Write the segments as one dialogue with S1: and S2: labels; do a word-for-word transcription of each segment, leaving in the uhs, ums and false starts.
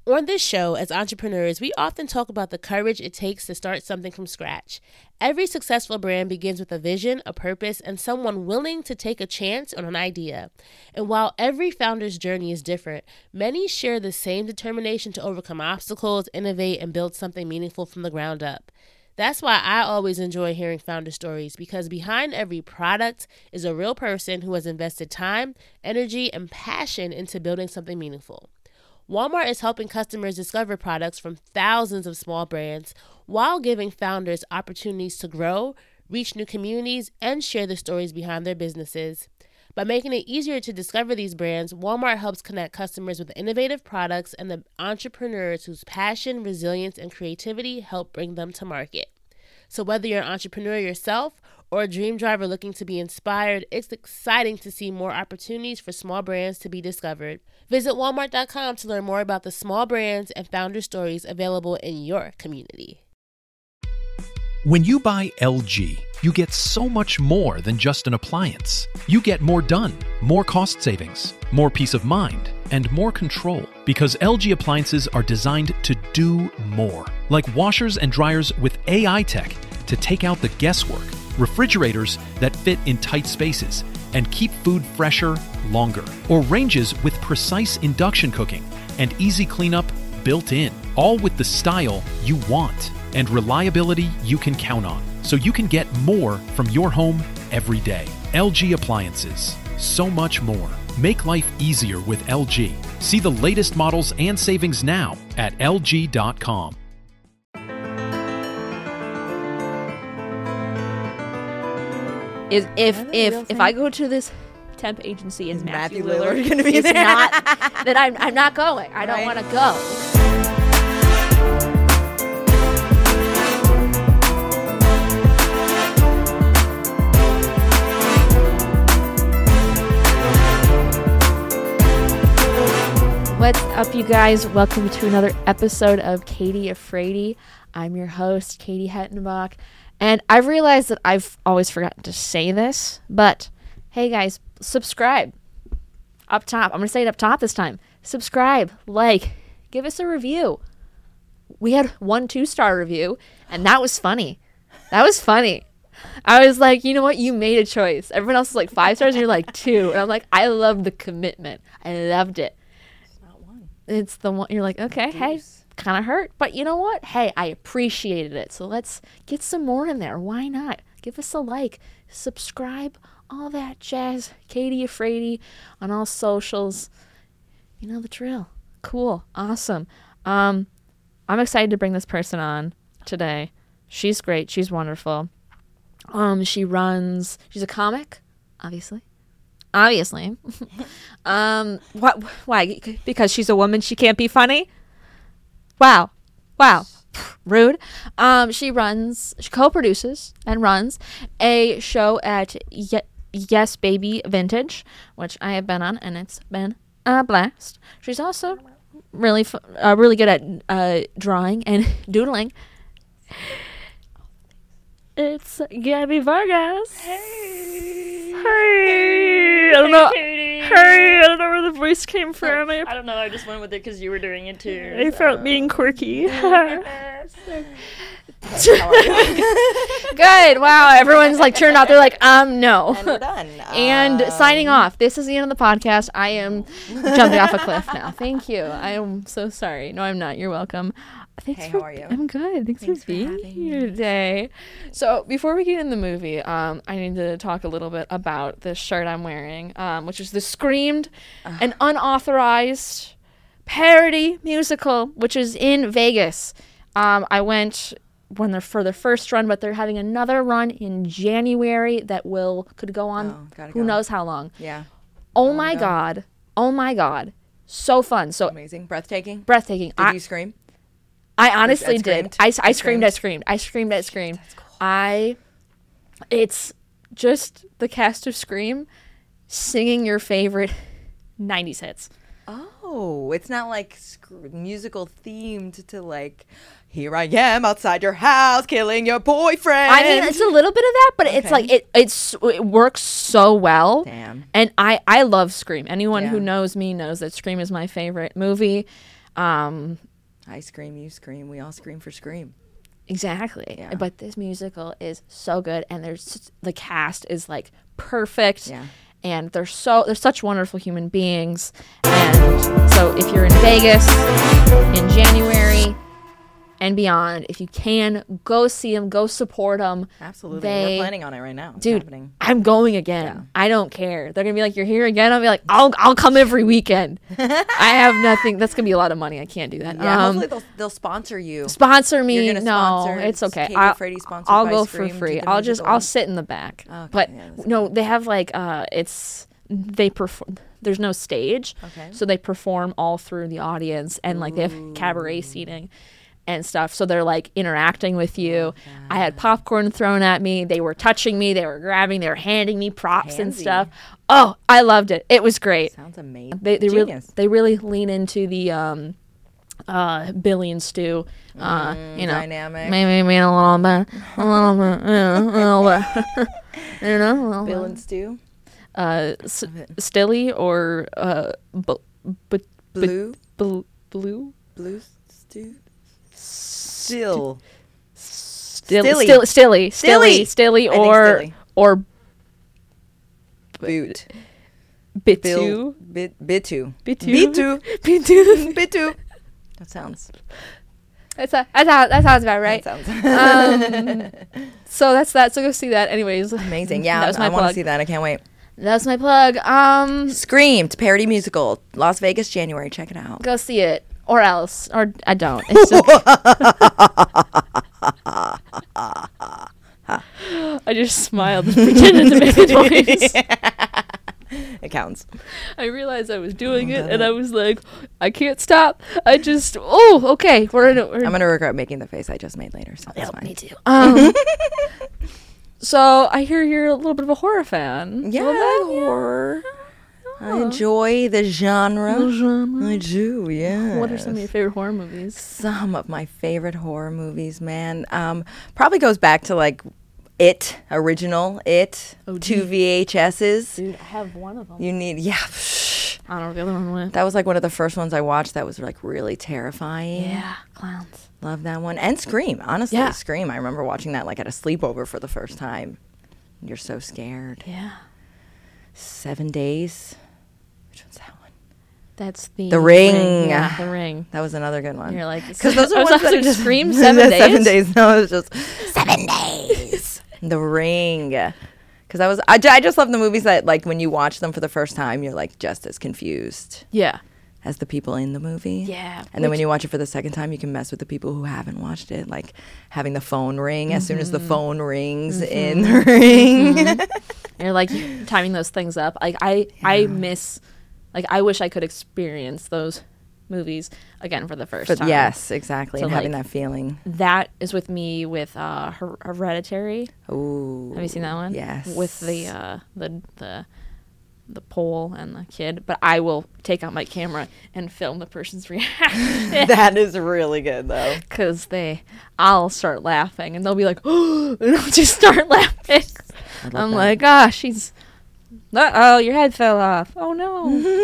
S1: On this show, as entrepreneurs, we often talk about the courage it takes to start something from scratch. Every successful brand begins with a vision, a purpose, and someone willing to take a chance on an idea. And while every founder's journey is different, many share the same determination to overcome obstacles, innovate, and build something meaningful from the ground up. That's why I always enjoy hearing founder stories, because behind every product is a real person who has invested time, energy, and passion into building something meaningful. Walmart is helping customers discover products from thousands of small brands while giving founders opportunities to grow, reach new communities, and share the stories behind their businesses. By making it easier to discover these brands, Walmart helps connect customers with innovative products and the entrepreneurs whose passion, resilience, and creativity help bring them to market. So whether you're an entrepreneur yourself or a dream driver looking to be inspired, it's exciting to see more opportunities for small brands to be discovered. Visit walmart dot com to learn more about the small brands and founder stories available in your community.
S2: When you buy L G, you get so much more than just an appliance. You get more done, more cost savings, more peace of mind, and more control. Because L G appliances are designed to do more. Like washers and dryers with A I tech to take out the guesswork, refrigerators that fit in tight spaces and keep food fresher longer, or ranges with precise induction cooking and easy cleanup built in, all with the style you want and reliability you can count on, so you can get more from your home every day. L G Appliances. So much more. Make life easier with L G. See the latest models and savings now at L G dot com.
S3: Is if if if I go to this temp agency and Matthew,
S4: Matthew
S3: Lillard,
S4: Lillard gonna be
S3: is
S4: there?
S3: not, then I'm I'm not going. I don't
S4: Right.
S3: want to go. What's up, you guys? Welcome to another episode of Katie Afraidy. I'm your host, Katie Hettenbach. And I've realized that I've always forgotten to say this, but hey guys, subscribe. Up top. I'm going to say it up top this time. Subscribe, like, give us a review. We had one two-star review, and that was funny. That was funny. I was like, you know what? You made a choice. Everyone else is like five stars, and you're like two. And I'm like, I love the commitment. I loved it.
S4: It's not one.
S3: It's the one. You're like, okay, hey. Kind of hurt, but you know what? Hey, I appreciated it. So let's get some more in there. Why not? Give us a like, subscribe, all that jazz. Katie Afraidy on all socials. You know the drill. Cool. Awesome. Um, I'm excited to bring this person on today. She's great. She's wonderful. Um, she runs, she's a comic, obviously. Obviously. um, what, why? Because she's a woman, she can't be funny? Wow. Wow. Rude. Um, she runs, she co-produces and runs a show at Ye- Yes Baby Vintage, which I have been on, and it's been a blast. She's also really fu- uh, really good at uh, drawing and doodling. It's Gabby Vargas.
S5: Hey.
S3: Hey. I don't know.
S5: Katie.
S3: Hey. I don't know where the voice came from. I,
S5: I don't know. I just went with it because you were doing it too.
S3: I
S5: so.
S3: felt being quirky.
S4: How are you?
S3: Good. Wow. Everyone's like turned out. They're like, um, no.
S4: And we're done.
S3: And
S4: Um,
S3: signing off. This is the end of the podcast. I am jumping off a cliff now. Thank you. I am so sorry. No, I'm not. You're welcome. Thanks
S4: Hey,
S3: for,
S4: how are you?
S3: I'm good. Thanks,
S4: Thanks
S3: for
S4: for
S3: being
S4: having
S3: here
S4: me.
S3: today. So before we get in the movie, um, I need to talk a little bit about this shirt I'm wearing, um, which is the Screamed, an unauthorized parody musical, which is in Vegas. Um, I went when they're for their first run, but they're having another run in January that will could go on
S4: Oh, gotta
S3: who
S4: go.
S3: knows how long.
S4: Yeah.
S3: Oh
S4: Wanna
S3: my
S4: go.
S3: god! Oh my god! So fun, so
S4: Amazing. Breathtaking.
S3: breathtaking.
S4: Did
S3: I,
S4: you scream?
S3: I honestly
S4: Ed
S3: did.
S4: screamed?
S3: I, I
S4: Ed
S3: screamed, I
S4: screamed?
S3: screamed. I screamed, I screamed. I, it's just the cast of Scream singing your favorite nineties hits.
S4: Oh, it's not like sc- musical themed to like, here I am outside your house killing your boyfriend.
S3: I mean, it's a little bit of that, but it's
S4: Okay.
S3: like, it it's it works so well.
S4: Damn.
S3: And I, I love Scream. Anyone who
S4: Yeah.
S3: knows me knows that Scream is my favorite movie. Um,
S4: I scream, you scream, we all scream for Scream.
S3: exactly.
S4: Yeah.
S3: But this musical is so good, and there's the cast is like perfect.
S4: Yeah.
S3: And they're so they're such wonderful human beings. And so if you're in Vegas in January and beyond, if you can, go see them, go support them.
S4: Absolutely.
S3: They-
S4: We're planning on it right now. It's
S3: Dude,
S4: happening.
S3: I'm going again.
S4: Yeah.
S3: I don't care. They're gonna be like, "You're here again." I'll be like, "I'll I'll come every weekend." I have nothing. That's gonna be a lot of money. I can't do that.
S4: Yeah,
S3: Um,
S4: hopefully they'll, they'll sponsor you.
S3: sponsor me.
S4: You're gonna
S3: No,
S4: sponsor
S3: it's okay.
S4: Katie
S3: I'll,
S4: Frady sponsored
S3: I'll
S4: by
S3: go
S4: Scream
S3: for
S4: to
S3: free.
S4: the
S3: I'll just
S4: musical.
S3: I'll sit in the back.
S4: Okay,
S3: But
S4: yeah, that's
S3: no, they have like uh, it's they perform. There's no stage,
S4: Okay.
S3: so they perform all through the audience, and like they have cabaret seating and stuff. So they're like interacting with you. I had popcorn thrown at me. They were touching me. They were grabbing. They were handing me props and
S4: Handsy.
S3: stuff. Oh, I loved it. It was great.
S4: Sounds amazing.
S3: They they really
S4: Genius.
S3: they really lean into the um uh Billy and Stu uh you know
S4: dynamic.
S3: maybe maybe a little bit a little bit yeah, a little bit you know a little
S4: Bill
S3: bit.
S4: and Stu.
S3: uh S- Stilly or uh b- b-
S4: Blue.
S3: bl- blue
S4: Blue Stu. Still.
S3: Still,
S4: Stilly.
S3: still, Stilly, Stilly,
S4: Stilly.
S3: Stilly,
S4: I think
S3: or
S4: Stilly.
S3: or
S4: Boot.
S3: Bitu,
S4: Bill. Bit. Bitu.
S3: Bitu,
S4: Bitu.
S3: Bitu.
S4: Bitu. That sounds.
S3: That's a, that's how that sounds about right.
S4: That sounds
S3: Um, so that's that. So go see that. Anyways,
S4: amazing. Yeah,
S3: that was my
S4: I want to
S3: plug.
S4: see that. I can't wait.
S3: That's my plug. Um,
S4: Scream, parody musical, Las Vegas, January. Check it out.
S3: go see it, or else, or I don't. It's okay. I just smiled and pretended to make a noise.
S4: It counts.
S3: I realized I was doing it, and I was like, I can't stop. I just, oh, okay. We're in. A, we're in
S4: I'm gonna regret making the face I just made later. So that's
S3: Yep,
S4: fine.
S3: me too. Um, so I hear you're a little bit of a horror fan.
S4: Yeah,
S3: Well, that
S4: yeah.
S3: horror.
S4: I enjoy the genre.
S3: The genre.
S4: I do. Yeah.
S3: What are some of your favorite horror movies?
S4: Some of my favorite horror movies, man. Um, probably goes back to like It original It
S3: Oh,
S4: two
S3: dude.
S4: V H S's.
S3: Dude, I have one of them.
S4: You need yeah.
S3: I don't know what the other one went.
S4: That was like one of the first ones I watched. That was like really terrifying.
S3: Yeah, clowns.
S4: Love that one. And Scream, honestly.
S3: Yeah.
S4: Scream. I remember watching that like at a sleepover for the first time. You're so scared.
S3: Yeah,
S4: Seven Days. Which one's that one?
S3: that's the
S4: The Ring.
S3: Yeah, the Ring.
S4: That was another good one.
S3: You're like,
S4: Because those
S3: I
S4: are
S3: was
S4: ones that
S3: like,
S4: are just
S3: Scream seven days.
S4: Seven days. No, it's just seven days. The Ring. Because I was, I, ju- I just love the movies that like when you watch them for the first time, you're like just as confused
S3: Yeah,
S4: as the people in the movie.
S3: yeah.
S4: And then when you watch it for the second time, you can mess with the people who haven't watched it, like having the phone ring as soon as the phone rings in the ring.
S3: You're like timing those things up. Like I, I miss, like I wish I could experience those movies again for the first
S4: But
S3: time.
S4: yes, exactly,
S3: So,
S4: and having
S3: like,
S4: that feeling.
S3: That is with me with uh, Her- Hereditary.
S4: Ooh,
S3: Have you seen that one?
S4: Yes.
S3: With the uh, the the the pole and the kid. But I will take out my camera and film the person's reaction
S4: that is really good though.
S3: because they, I'll start laughing and they'll be like, oh, and I'll just start laughing.
S4: I love
S3: I'm
S4: that.
S3: like, ah, she's, uh oh, your head fell off. Oh no,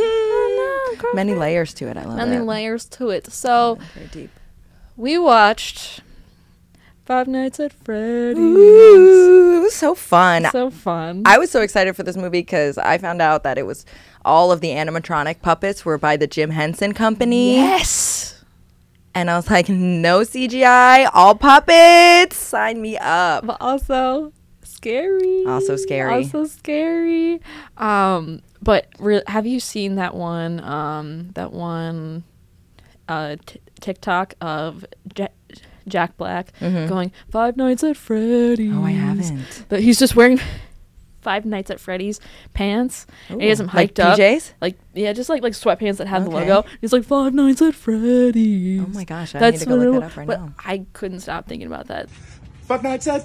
S3: oh no,
S4: Many layers to it. I love
S3: many
S4: it.
S3: layers to it. So
S4: Very deep.
S3: we watched Five Nights at Freddy's.
S4: Ooh, it was so fun.
S3: So fun.
S4: I was so excited for this movie because I found out that it was all of the animatronic puppets were by the Jim Henson Company.
S3: yes.
S4: And I was like, no C G I, all puppets. Sign me up.
S3: But also scary.
S4: Also scary.
S3: Also scary. Um, but re- have you seen that one? Um, that one uh, t- TikTok of Ja- Jack Black going Five Nights at Freddy's.
S4: Mm-hmm. Oh, I haven't.
S3: But he's just wearing Five Nights at Freddy's pants. And he has them
S4: Like
S3: hiked up.
S4: P Js?
S3: Like yeah, just like like sweatpants that had the
S4: Okay.
S3: logo. He's like Five Nights at Freddy's.
S4: Oh my gosh, I need to go
S3: what
S4: look
S3: it
S4: that up right
S3: but
S4: now.
S3: I couldn't stop thinking about that.
S6: Five Nights at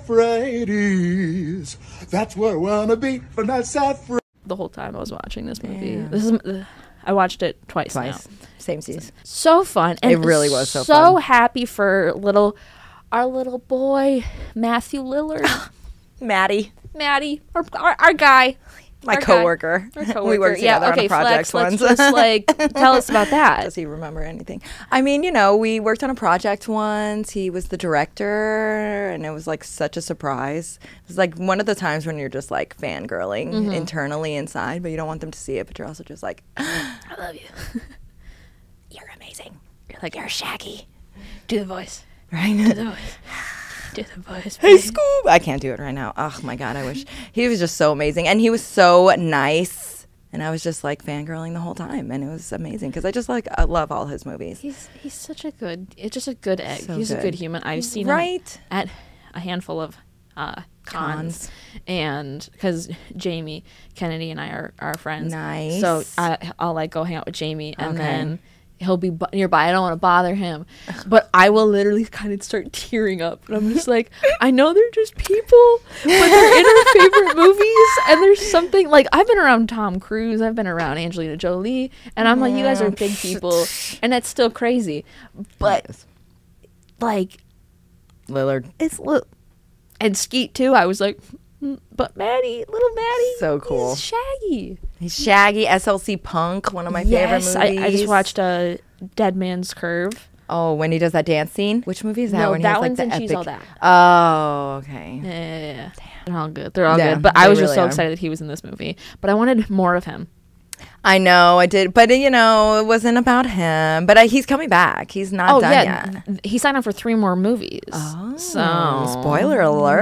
S6: Freddy's. That's where I wanna be. Five Nights at Freddy's.
S3: The whole time I was watching this movie.
S4: Damn.
S3: This is uh, I watched it twice.
S4: Twice.
S3: Now.
S4: Same season.
S3: So fun. And
S4: It really was so
S3: So
S4: fun.
S3: happy for little our little boy Matthew Lillard,
S4: Maddie.
S3: Maddie, our, our our guy.
S4: My
S3: Our guy.
S4: coworker.
S3: Our coworker.
S4: We worked
S3: yeah,
S4: together
S3: okay,
S4: on a project
S3: Flex,
S4: once.
S3: let's just like tell us about that.
S4: Does he remember anything? I mean, you know, we worked on a project once. He was the director, and it was like such a surprise. It was like one of the times when you're just like fangirling
S3: Mm-hmm.
S4: internally inside, but you don't want them to see it, but you're also just like,
S3: I love you.
S4: you're amazing.
S3: You're like, you're Shaggy. Do the voice.
S4: Right?
S3: Do the voice. Do the voice.
S4: Hey, Scoob! I can't do it right now. Oh my God, I wish. He was just so amazing. And he was so nice. And I was just like fangirling the whole time. And it was amazing because I just like, I love all his movies.
S3: He's he's such a good, it's just a good egg.
S4: So
S3: he's a
S4: good.
S3: good human. I've seen him
S4: Right?
S3: at a handful of uh, cons.
S4: Cons.
S3: And because Jamie Kennedy and I are, are friends.
S4: Nice.
S3: So I, I'll like go hang out with Jamie and
S4: Okay.
S3: then he'll be bu- nearby. I don't want to bother him, but I will literally kind of start tearing up. And I'm just like, I know they're just people, but they're in our favorite movies. And there's something like, I've been around Tom Cruise, I've been around Angelina Jolie, and I'm like, you guys are big people, and that's still crazy. But like,
S4: Lillard.
S3: it's li- and Skeet too. I was like, "Mm, but Maddie, little Maddie,
S4: So cool.
S3: he's Shaggy.
S4: He's Shaggy, S L C Punk, one of my
S3: Yes,
S4: favorite movies.
S3: I, I just watched uh, Dead Man's Curve.
S4: Oh, when he does that dance scene. Which movie is that?
S3: No,
S4: when he
S3: that
S4: has, like,
S3: one's
S4: the
S3: in She's
S4: epic-
S3: All That.
S4: Oh, okay.
S3: Yeah, yeah, yeah. They're all good. They're all
S4: Yeah,
S3: good. But I
S4: they
S3: was just
S4: really
S3: so
S4: are.
S3: excited that he was in this movie. But I wanted more of him.
S4: I know, I did, but you know, it wasn't about him. But uh, he's coming back. He's not
S3: Oh
S4: done
S3: yeah,
S4: yet.
S3: th- he signed on for three more movies.
S4: Oh,
S3: so
S4: spoiler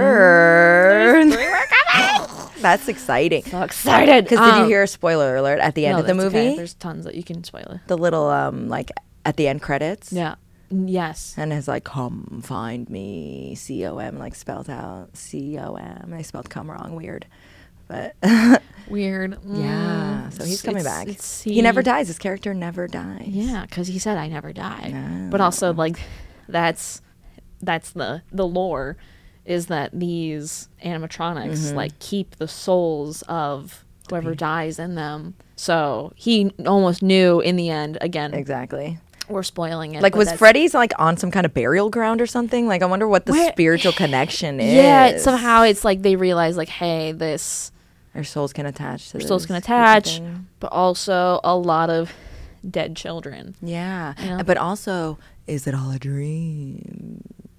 S4: alert! That's exciting.
S3: so excited.
S4: Because did you
S3: Um,
S4: hear a spoiler alert at the end
S3: no,
S4: of the
S3: that's
S4: movie?
S3: okay. There's tons that you can spoil.
S4: The little um like at the end credits.
S3: Yeah. Yes.
S4: And it's like, come find me, C O M, like spelled out C O M. I spelled come wrong, weird. But
S3: Weird.
S4: yeah,
S3: Mm.
S4: so he's
S3: It's-
S4: coming
S3: it's-
S4: back.
S3: it's-
S4: He never dies. His character never dies.
S3: Yeah, because he said I never die.
S4: No.
S3: But also like that's that's the the lore is that these animatronics
S4: Mm-hmm.
S3: like keep the souls of whoever dies in them. So he almost knew in the end. Again,
S4: Exactly.
S3: we're spoiling it.
S4: Like,
S3: but
S4: was
S3: that's-
S4: Freddy's like on some kind of burial ground or something? Like, I wonder what the
S3: Where-
S4: spiritual connection is.
S3: Yeah, it- somehow it's like they realize like, hey, this
S4: Our souls can attach to
S3: our souls
S4: this
S3: can
S4: spiritual
S3: attach,
S4: thing.
S3: but also a lot of dead children.
S4: Yeah.
S3: You know?
S4: But also, is it all a dream?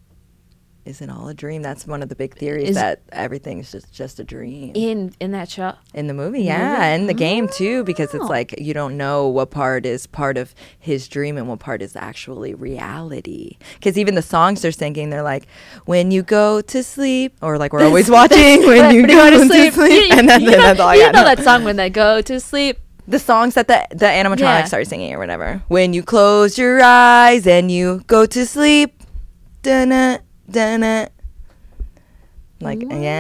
S4: Is it all a dream? That's one of the big theories,
S3: Is-
S4: that everything's just, just a dream.
S3: In in that show.
S4: In the movie, yeah, and the game too, because it's
S3: Oh.
S4: like you don't know what part is part of his dream and what part is actually reality. Because even the songs they're singing, they're like, "When you go to sleep," or like we're always watching when you go to sleep,
S3: You,
S4: and then,
S3: you
S4: then
S3: know,
S4: that's all I
S3: you
S4: got.
S3: know that song when they go to sleep.
S4: The songs that the the animatronics
S3: Yeah.
S4: start singing or whatever. When you close your eyes and you go to sleep, dun dun. Like,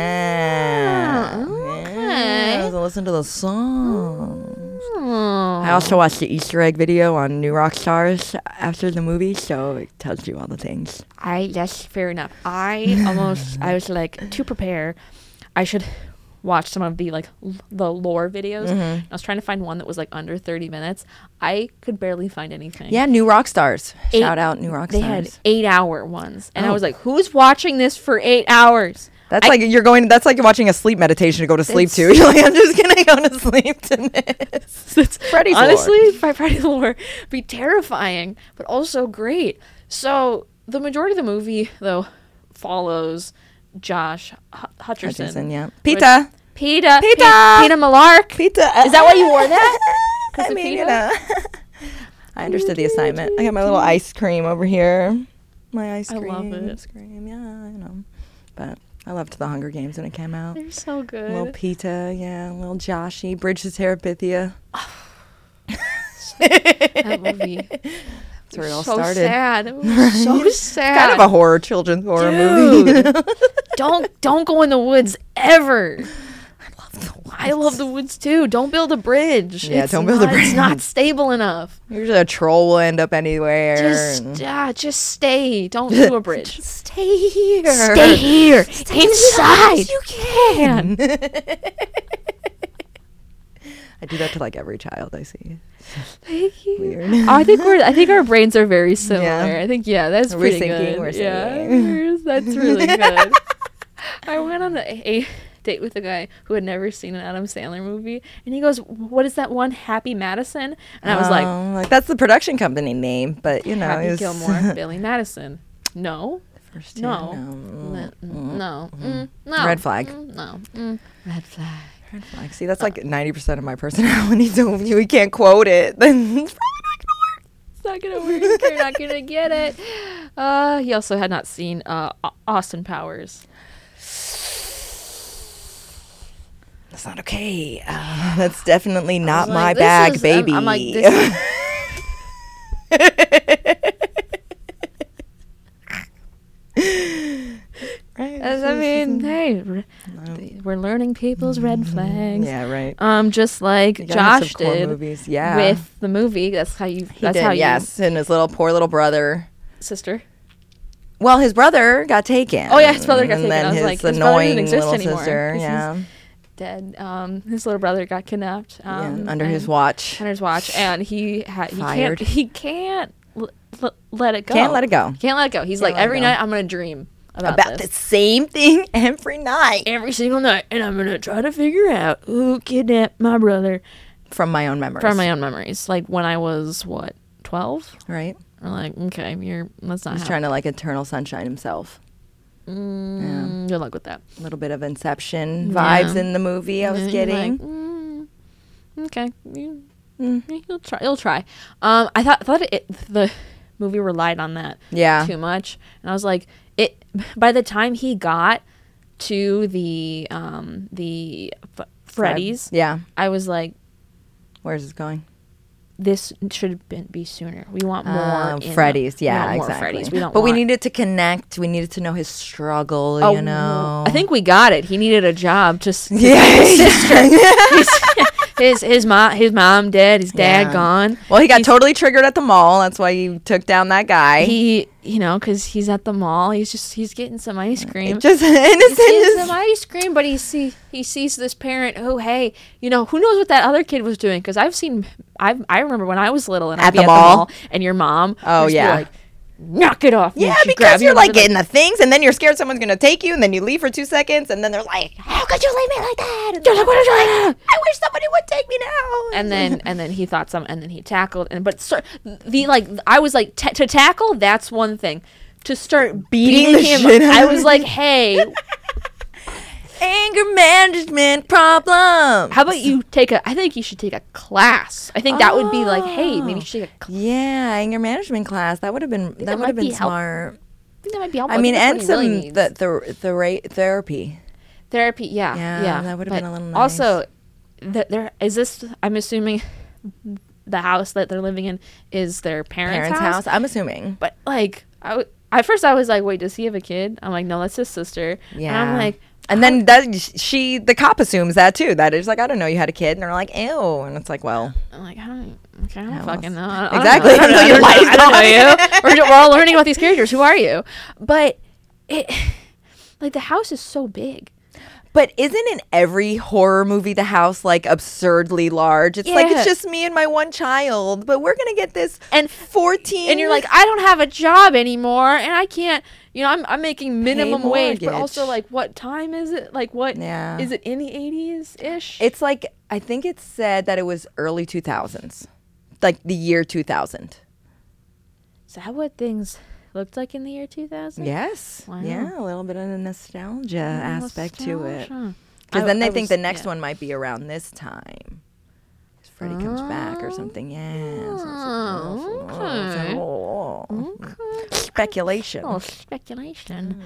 S4: yeah.
S3: okay.
S4: Yeah, so listen to the songs.
S3: Oh.
S4: I also watched the Easter egg video on New Rock Stars after the movie, so it tells you all the things.
S3: I yes, fair enough. I almost I was like to prepare, I should watch some of the like l- the lore videos.
S4: Mm-hmm.
S3: I was trying to find one that was like under thirty minutes. I could barely find anything.
S4: Yeah, New Rock Stars.
S3: Eight-
S4: Shout out New Rock
S3: They
S4: Stars.
S3: had eight hour ones, and I
S4: Oh.
S3: was like, "Who's watching this for eight hours?"
S4: That's
S3: I-
S4: like you're going. That's like watching a sleep meditation to go to sleep
S3: It's-
S4: to. You're like, I'm just gonna go to sleep to this.
S3: It's
S4: Freddy's lore.
S3: honestly, Fri- Freddy's lore be terrifying, but also great. So the majority of the movie, though, follows Josh Hu- Hutcherson.
S4: Hutchinson, yeah.
S3: which-
S4: Pita.
S3: Peta.
S4: Peta.
S3: Pe- Peta Malark.
S4: Pita.
S3: Is that why you wore that? 'Cause
S4: I
S3: of
S4: mean, you
S3: Pita?
S4: know. I understood the assignment. I got my little ice cream over here. My ice
S3: I
S4: cream.
S3: love it.
S4: Ice cream, yeah, you know. But I loved the Hunger Games when it came out.
S3: They're so good.
S4: Little Pita, yeah, little Joshy, Bridge to Terabithia.
S3: That movie.
S4: That's where it all
S3: so
S4: started.
S3: sad. It was so sad.
S4: Kind of a horror, children's horror movie.
S3: Dude. don't don't go in the woods ever. I love the woods too. Don't build a bridge.
S4: Yeah,
S3: It's
S4: don't build a
S3: not- It's
S4: bridge.
S3: not stable enough.
S4: Usually a troll will end up anywhere.
S3: Just
S4: and-
S3: yeah, just stay. Don't do a bridge.
S4: Stay here.
S3: Stay here, inside. You can.
S4: I do that to like every child I see.
S3: Thank you.
S4: Weird.
S3: I think we're. I think our brains are very similar.
S4: Yeah.
S3: I think yeah, that's
S4: We're
S3: pretty
S4: syncing,
S3: good.
S4: we're
S3: yeah,
S4: syncing.
S3: we're- that's really good. I went on a, a date with a guy who had never seen an Adam Sandler movie, and he goes, "What is that one, Happy Madison?" And I was like,
S4: Oh, like that's the production company name, but you know,
S3: Happy
S4: it was
S3: Gilmore, Billy Madison. No,
S4: first two,
S3: no,
S4: no.
S3: no, no, mm, no.
S4: Red flag.
S3: Mm, no, mm. Red flag.
S4: Red flag. See, that's like ninety percent of my personality. So if you can't quote it, then it's probably not gonna work.
S3: It's not gonna work. You're not gonna get it. Uh, he also had not seen uh, Au- Austin Powers.
S4: That's not okay. Uh, that's definitely not
S3: was
S4: my
S3: like, this
S4: bag,
S3: is- I'm-
S4: baby.
S3: I'm like, this is-
S4: Right.
S3: As I mean, hey, r- we're learning people's red flags.
S4: Yeah, right.
S3: Um, just like
S4: You gotta have
S3: Josh
S4: some core
S3: did
S4: movies. Yeah.
S3: with the movie. That's how you.
S4: he
S3: That's
S4: did,
S3: how you.
S4: yes, and his little poor little brother.
S3: Sister.
S4: Well, his brother got taken.
S3: Oh, yeah, his brother got
S4: and
S3: taken.
S4: then
S3: I was
S4: his
S3: like, his brother
S4: annoying
S3: doesn't exist
S4: little
S3: anymore,
S4: sister.
S3: 'cause he's
S4: Yeah.
S3: Dead. Um, his little brother got kidnapped. Um,
S4: yeah, under his
S3: and-
S4: watch.
S3: Under his watch, and he had he
S4: Fired.
S3: can't he can't l- l- let it go.
S4: Can't let it go.
S3: Can't let it go. He's
S4: Can't
S3: like
S4: let it
S3: every
S4: go.
S3: night I'm gonna dream about,
S4: About
S3: this.
S4: the same thing every night.
S3: every single night, and I'm gonna try to figure out who kidnapped my brother
S4: From my own memories.
S3: from my own memories. Like when I was what twelve,
S4: Right.
S3: or like okay, you're that's not
S4: He's
S3: how.
S4: trying to like Eternal Sunshine himself.
S3: Mm, good luck with that.
S4: A little bit of Inception
S3: Yeah.
S4: vibes in the movie I was
S3: And you're
S4: getting.
S3: like, mm, okay, you,
S4: Mm.
S3: yeah, you'll try. You'll try. Um, I thought thought it, the movie relied on that
S4: Yeah.
S3: too much, and I was like, it. By the time he got to the um the F- Freddy's,
S4: Yeah.
S3: I was like,
S4: Where's this going?
S3: this should have been be sooner. We want more
S4: Uh,
S3: in the-
S4: Freddy's.
S3: we
S4: Yeah,
S3: want more
S4: exactly.
S3: Freddy's. We don't
S4: but we
S3: want-
S4: needed to connect. We needed to know his struggle,
S3: Oh,
S4: you know.
S3: I think we got it. He needed a job. Just
S4: Yeah.
S3: his sister, his, his his mom, his mom dead. His dad
S4: Yeah.
S3: gone.
S4: Well, he got
S3: He's-
S4: totally triggered at the mall. That's why he took down that guy.
S3: He, you know, because he's at the mall. He's just he's getting some ice cream.
S4: just
S3: He's getting
S4: innocent.
S3: some ice cream, but he see he sees this parent who, hey, you know, who knows what that other kid was doing? Because I've seen, I I remember when I was little and
S4: At
S3: I'd be
S4: the
S3: at
S4: mall?
S3: the mall, and your mom,
S4: Oh,
S3: would just be
S4: yeah.
S3: like, knock it off.
S4: Yeah,
S3: and she'd grab
S4: because
S3: you
S4: you're
S3: and
S4: like
S3: be
S4: getting the things, and then you're scared someone's gonna take you, and then you leave for two seconds, and then they're like, "How could you leave me like that?" And
S3: You're
S4: then
S3: like, what is
S4: I'm
S3: that?
S4: like, I wish somebody would take me now.
S3: and then and then he thought some, and then he tackled, and but start, the like I was like t- to tackle, that's one thing. To start beating,
S4: Beating the
S3: him,
S4: shit out
S3: I
S4: of
S3: was
S4: him.
S3: like, hey,
S4: anger management problem.
S3: how about you take a? I think you should take a class. I think that would be like, hey, maybe you should take a. Cl-
S4: Yeah, anger management class. That would have been that,
S3: that
S4: would
S3: might
S4: have been
S3: be help-
S4: smart.
S3: I think that might be helpful.
S4: I mean,
S3: think
S4: and
S3: that's what
S4: some
S3: he really needs.
S4: the the the ra- therapy.
S3: Therapy, yeah,
S4: Yeah,
S3: yeah,
S4: that would've
S3: but
S4: been a little
S3: Also, th- there is this. I'm assuming the house that they're living in is their parents',
S4: Parents' house. I'm assuming.
S3: But like, I w- at first I was like, wait, does he have a kid? I'm like, no, that's his sister.
S4: Yeah.
S3: And I'm like,
S4: And then that she the cop assumes that too. That is like, I don't know, you had a kid, and they're like, ew, and it's like, well,
S3: I'm like, I don't, okay, I don't
S4: How
S3: fucking
S4: else?
S3: know. I don't,
S4: Exactly.
S3: I don't know. I
S4: Your
S3: don't know.
S4: life's
S3: I don't know
S4: gone.
S3: you. We're, ju- we're all learning about these characters. Who are you? But it, like, the house is so big.
S4: but isn't in every horror movie the house like absurdly large? It's like
S3: Yeah.
S4: it's just me and my one child, but we're gonna get this
S3: And
S4: fourteen.
S3: and you're like, I don't have a job anymore, and I can't, you know, I'm I'm making minimum wage, but
S4: mortgage.
S3: also like, what time is it? Like, what is
S4: Yeah.
S3: it in the eighties ish?
S4: It's like I think it said that it was early two thousands, like the year two thousand.
S3: Is that what things looked like in the year two thousand?
S4: Yes.
S3: Wow.
S4: Yeah, a little bit of the nostalgia aspect to it.
S3: Nostalgia.
S4: Because
S3: I-
S4: then they
S3: I
S4: think
S3: was-
S4: the next
S3: yeah.
S4: one might be around this time. 'Cause Freddy comes back or something. Yeah. so-
S3: Oh,
S4: so- so-
S3: okay.
S4: oh. Speculation.
S3: Oh, speculation.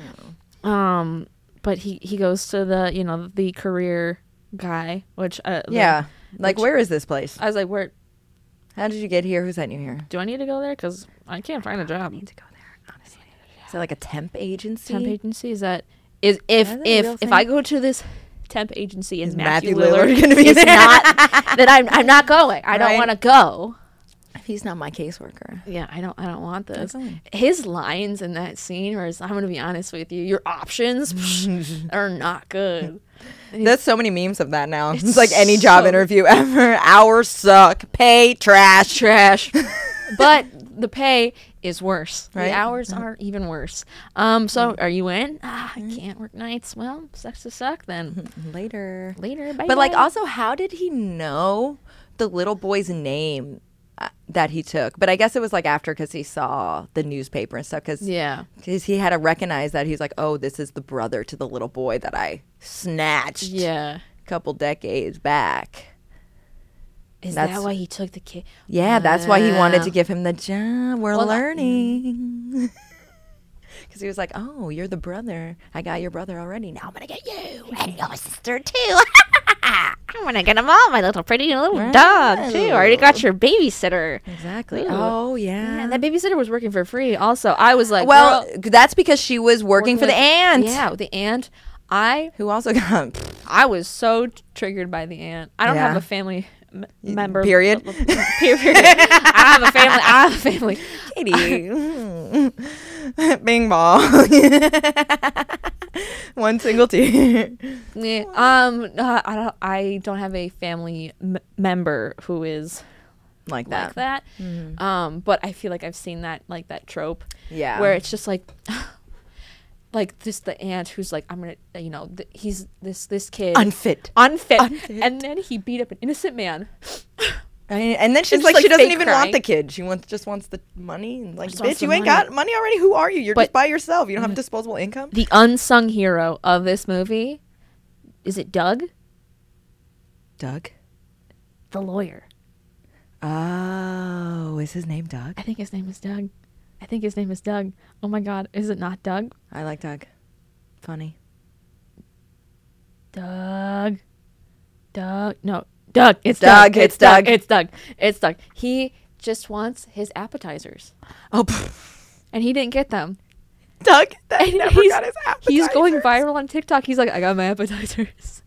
S3: Um, but he he goes to the you know the career guy, which uh, the-
S4: Yeah. Like,
S3: which-
S4: where is this place?
S3: I was like, where
S4: How did you get here? Who sent you here?
S3: do I need to go there? Because I can't find a job.
S4: To go there, honestly. Is it like a temp agency?
S3: Temp agency is that is if
S4: Is that a
S3: if
S4: real
S3: if
S4: thing?
S3: I go to this temp agency and
S4: Is
S3: Matthew,
S4: Matthew
S3: Lillard,
S4: Lillard gonna be
S3: is
S4: there?
S3: not, then I'm I'm not going. I don't
S4: Right.
S3: want to go.
S4: If he's not my caseworker.
S3: Yeah, I don't I don't want this.
S4: going.
S3: His lines in that scene, where it's, I'm gonna be honest with you, your options psh, are not good.
S4: There's so many memes of that now. It's,
S3: It's
S4: like any job
S3: so-
S4: interview ever. Hours suck. Pay trash.
S3: Trash. But the pay is worse.
S4: Right?
S3: The hours are even worse. Um, so are you in? Ah, I can't work nights. Well, sucks to suck then.
S4: Later.
S3: Later, bye.
S4: But like, also, how did he know the little boy's name uh, that he took? But I guess it was like after, because he saw the newspaper and stuff. Because
S3: yeah,
S4: he had to recognize that he's like, oh, this is the brother to the little boy that I snatched.
S3: yeah.
S4: A couple decades back.
S3: Is
S4: That's-
S3: that why he took the kid?
S4: Yeah, that's why he wanted to
S3: Wow.
S4: give him the job. We're
S3: Well, that-
S4: learning. Because he was like, oh, you're the brother. I got your brother already. Now I'm going to get you and your sister too.
S3: I'm gonna get them all, my little pretty little dog too. I already got your babysitter.
S4: Exactly.
S3: Ooh.
S4: Oh, yeah.
S3: Yeah, that babysitter was working for free. Also, I was like,
S4: well,
S3: girl,
S4: that's because she was working, for the
S3: with-
S4: aunt.
S3: Yeah, the aunt. I
S4: Who also got
S3: I was so t- triggered by the aunt. I don't
S4: Yeah.
S3: have a family m- member.
S4: period?
S3: Period. period. I have a family. I have a family.
S4: Katie. Bing bong. One single tear.
S3: Yeah, um, uh, I don't. I don't have a family m- member who is
S4: Like that.
S3: like that. Um, but I feel like I've seen that like that trope.
S4: Yeah.
S3: Where it's just like. Like this, the aunt who's like, I'm gonna, you know, th- he's this this kid
S4: Unfit.
S3: unfit,
S4: Unfit.
S3: and then he beat up an innocent man.
S4: Right? And then she's
S3: just,
S4: like,
S3: like,
S4: she doesn't
S3: fake
S4: even
S3: crying.
S4: want the kid. She wants just wants the money. And like,
S3: Just wants
S4: bitch,
S3: the
S4: you ain't
S3: money.
S4: got money already. Who are you? You're
S3: But-
S4: just by yourself. You don't have disposable income.
S3: The unsung hero of this movie, is it Doug,
S4: Doug.
S3: the lawyer?
S4: Oh, is his name Doug?
S3: I think his name is Doug. I think his name is Doug. Oh my God, is it not Doug?
S4: I like Doug. Funny.
S3: Doug. Doug. No, Doug. It's
S4: Doug,
S3: Doug.
S4: it's Doug.
S3: It's Doug. It's Doug. He just wants his appetizers,
S4: Oh, pff.
S3: and he didn't get them.
S4: Doug that
S3: And
S4: never
S3: he's,
S4: got his
S3: he's going
S4: appetizers.
S3: viral on TikTok. He's like, I got my appetizers.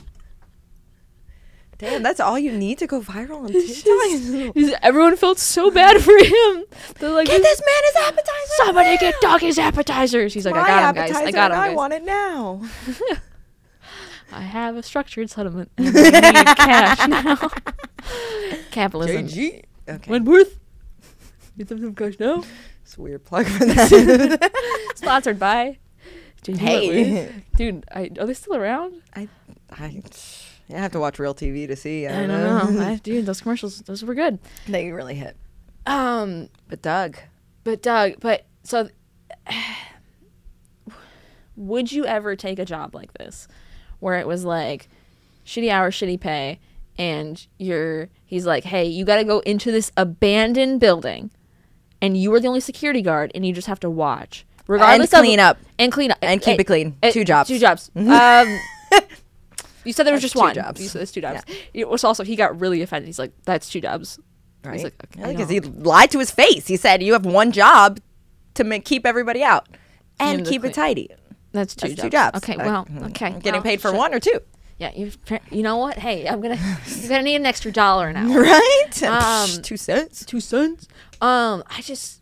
S4: Damn, that's all you need to go viral on
S3: It's
S4: TikTok.
S3: just- he's- everyone felt so bad for him. They're like,
S4: Get this man his appetizers.
S3: somebody get Doug his appetizers. He's like,
S4: My
S3: I got him, guys.
S4: appetizer
S3: I got him,
S4: and I
S3: guys.
S4: want it now.
S3: I have a structured settlement. And I need cash now. Capitalism.
S4: J G. Okay.
S3: Wentworth. Get some cash now.
S4: It's a weird plug for that.
S3: Sponsored by J G
S4: Hey.
S3: Wentworth. Dude, I, are they still around?
S4: I, I, I have to watch real T V to see. I
S3: I
S4: don't,
S3: don't
S4: know.
S3: know. I, dude, those commercials, those were good.
S4: They really hit.
S3: Um,
S4: But Doug.
S3: but Doug, but so, would you ever take a job like this, where it was like, shitty hours, shitty pay, and you're, he's like, hey, you got to go into this abandoned building, and you are the only security guard, and you just have to watch, regardless of
S4: clean up.
S3: and clean up
S4: And keep
S3: Eh,
S4: it clean.
S3: eh,
S4: Two jobs.
S3: Two jobs. um, you said there was
S4: That's
S3: just
S4: two
S3: one.
S4: jobs.
S3: You said there's two jobs. It was also he got really offended. He's like, "That's two jobs."
S4: Right?
S3: He's like, okay, I
S4: Because
S3: know.
S4: he lied to his face. He said, you have one job to make, keep everybody out and
S3: And the
S4: keep
S3: clean-
S4: it tidy.
S3: That's two
S4: That's
S3: jobs.
S4: two jobs.
S3: Okay,
S4: Uh,
S3: well,
S4: mm,
S3: okay.
S4: I'm getting
S3: well,
S4: paid for
S3: shit.
S4: one or two.
S3: Yeah, you you know what? Hey, I'm gonna you're gonna need an extra dollar an hour.
S4: Right?
S3: Um,
S4: Psh, two cents.
S3: Two cents. Um, I just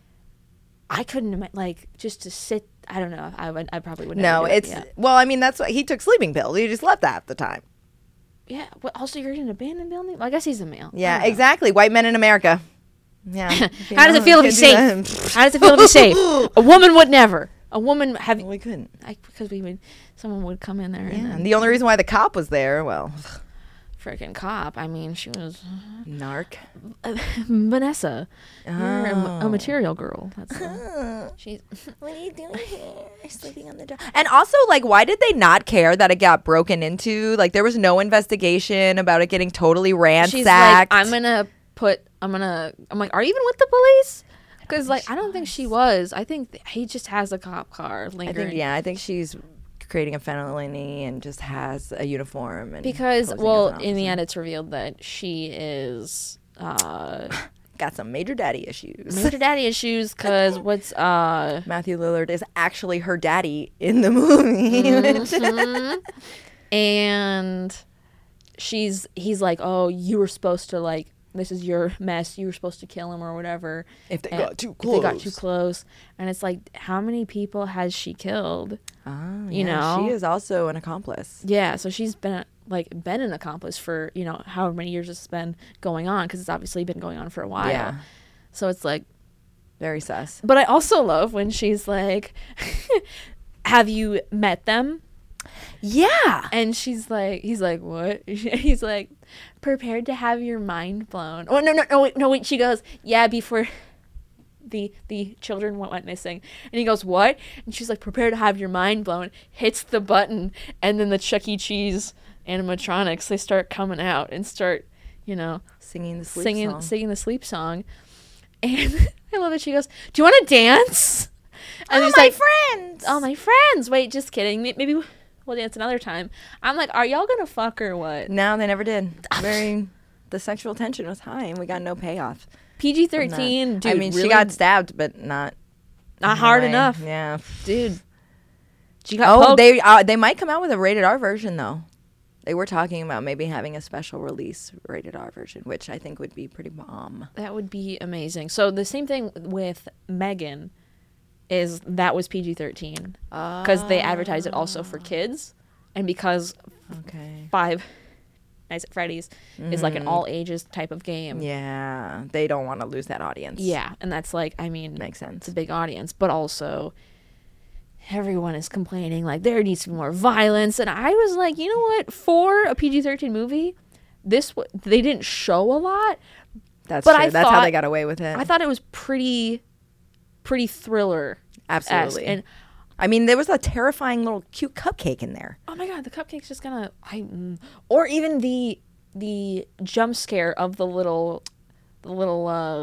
S3: I couldn't ima- like just to sit. I don't know. I would. I probably would.
S4: No,
S3: never do it,
S4: it's,
S3: yeah.
S4: well, I mean, that's why he took sleeping pills. He just left half the time.
S3: Yeah. But also, you're in an abandoned building. Well, I guess he's a male. I
S4: Yeah,
S3: don't know.
S4: exactly. White men in America. Yeah. If you
S3: How does
S4: know,
S3: it feel to
S4: you
S3: be
S4: can't do
S3: safe?
S4: that.
S3: How does it feel to be safe? A woman would never. A woman have
S4: We couldn't.
S3: I, because we would, someone would come in there and
S4: Yeah.
S3: then
S4: And the only reason why the cop was there, well,
S3: freaking cop. I mean, she was
S4: narc.
S3: Vanessa. You're a, a
S4: Oh.
S3: material girl. That's all. She's
S4: What are you doing here? Sleeping on the job. And also, like, why did they not care that it got broken into? Like, there was no investigation about it getting totally ransacked.
S3: she's like, I'm gonna put. I'm gonna. I'm like, are you even with the police? Because like, I don't think she was. I think th- he just has a cop car
S4: I
S3: lingering.
S4: think, yeah, I think she's creating a felony and just has a uniform. And
S3: Because
S4: posing as
S3: well,
S4: an
S3: in the
S4: officer.
S3: end, it's revealed that she is. Uh,
S4: got some major daddy issues.
S3: major daddy issues because what's uh
S4: Matthew Lillard is actually her daddy in the movie.
S3: Mm-hmm. and she's he's like, oh, you were supposed to like, this is your mess, you were supposed to kill him or whatever
S4: If they
S3: And
S4: got too
S3: if they got too
S4: close.
S3: close. And it's like, how many people has she killed?
S4: Ah,
S3: You
S4: yeah,
S3: know?
S4: she is also an accomplice.
S3: Yeah, so she's been like been an accomplice for, you know, however many years it's been going on, because it's obviously been going on for a while.
S4: Yeah.
S3: So it's like,
S4: Very sus.
S3: but I also love when she's like, have you met them?
S4: Yeah.
S3: And she's like, he's like, what? He's like, prepared to have your mind blown. Oh, no, no, no, wait, no, wait. She goes, yeah, before the the children went, went missing. And he goes, what? And she's like, prepare to have your mind blown. Hits the button. And then the Chuck E. Cheese animatronics, they start coming out and start, you know,
S4: Singing the sleep
S3: singing
S4: song.
S3: singing the sleep song. And I love it. She goes, do you want to dance? And
S4: Oh,
S3: he's
S4: my
S3: like,
S4: friends.
S3: oh, my friends. Wait, just kidding. May- Maybe we'll dance another time. I'm like, are y'all going to fuck or what?
S4: No, they never did. Very, the sexual tension was high, and we got no payoff.
S3: P G
S4: from that.
S3: thirteen, dude.
S4: I mean,
S3: really
S4: she got stabbed, but not
S3: not
S4: in a
S3: hard
S4: way.
S3: enough.
S4: Yeah.
S3: Dude. She got
S4: Oh,
S3: poked.
S4: they uh, they might come out with a rated R version though. They were talking about maybe having a special release rated R version, which I think would be pretty bomb.
S3: That would be amazing. So the same thing with Megan is that was P G thirteen because they advertise it also for kids, and because
S4: Okay.
S3: Five Nights at Freddy's is like an all ages type of game.
S4: Yeah, they don't want to lose that audience.
S3: Yeah, and that's like, I mean,
S4: Makes sense.
S3: it's a big audience, but also everyone is complaining like there needs to be more violence, and I was like, you know what? For a P G thirteen movie, this w- they didn't show a lot.
S4: That's
S3: But
S4: true.
S3: I
S4: That's how
S3: thought-
S4: they got away with it.
S3: I thought it was pretty, pretty thriller.
S4: Absolutely.
S3: And
S4: I mean, there was a terrifying little cute cupcake in there.
S3: oh my god, the cupcake's just gonna, I, mm. or even the the jump scare of the little, the little, uh,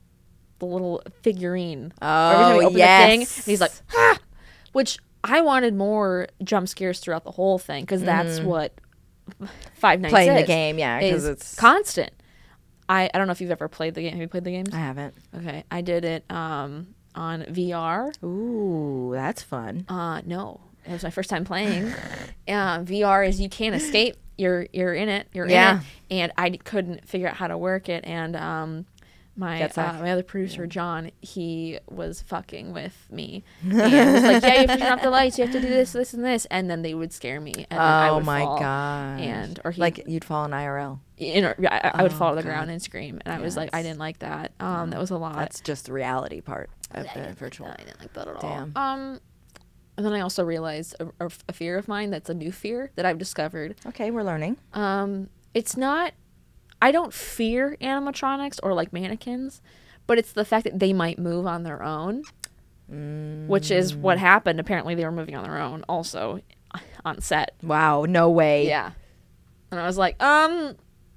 S3: the little figurine. Every time
S4: Oh,
S3: you open
S4: yes.
S3: the thing, and he's like, ah! Which I wanted more jump scares throughout the whole thing because that's what Five Nights
S4: Playing the
S3: is,
S4: game, yeah, 'cause
S3: is
S4: it's-
S3: constant. I I don't know if you've ever played the game. Have you played the games?
S4: I haven't.
S3: Okay, I did it um on V R.
S4: Ooh, that's fun.
S3: Uh, no, it was my first time playing. uh, V R is you can't escape. You're you're in it. You're
S4: Yeah.
S3: in it. And I d- couldn't figure out how to work it. And um, my
S4: Get
S3: uh,
S4: sucked.
S3: my other producer John, he was fucking with me. And was like, yeah, you have to turn off the lights. You have to do this, this, and this. And then they would scare me. And then I
S4: Oh
S3: would
S4: my
S3: fall.
S4: god.
S3: And or he
S4: like you'd fall in I R L.
S3: in, or, I, I would
S4: Oh,
S3: fall to the
S4: God.
S3: ground and scream. And I was like, I
S4: Yes.
S3: didn't like that. Um, that was a lot.
S4: That's just the reality part of
S3: I
S4: the
S3: didn't
S4: virtual.
S3: Like that. I didn't like that at
S4: Damn.
S3: all. Um, and then I also realized a, a, a fear of mine that's a new fear that I've discovered.
S4: Okay, we're learning.
S3: Um, it's not. I don't fear animatronics or like mannequins, but it's the fact that they might move on their own, which is what happened. Apparently, they were moving on their own also on set.
S4: Wow, no way.
S3: Yeah, and I was like, um,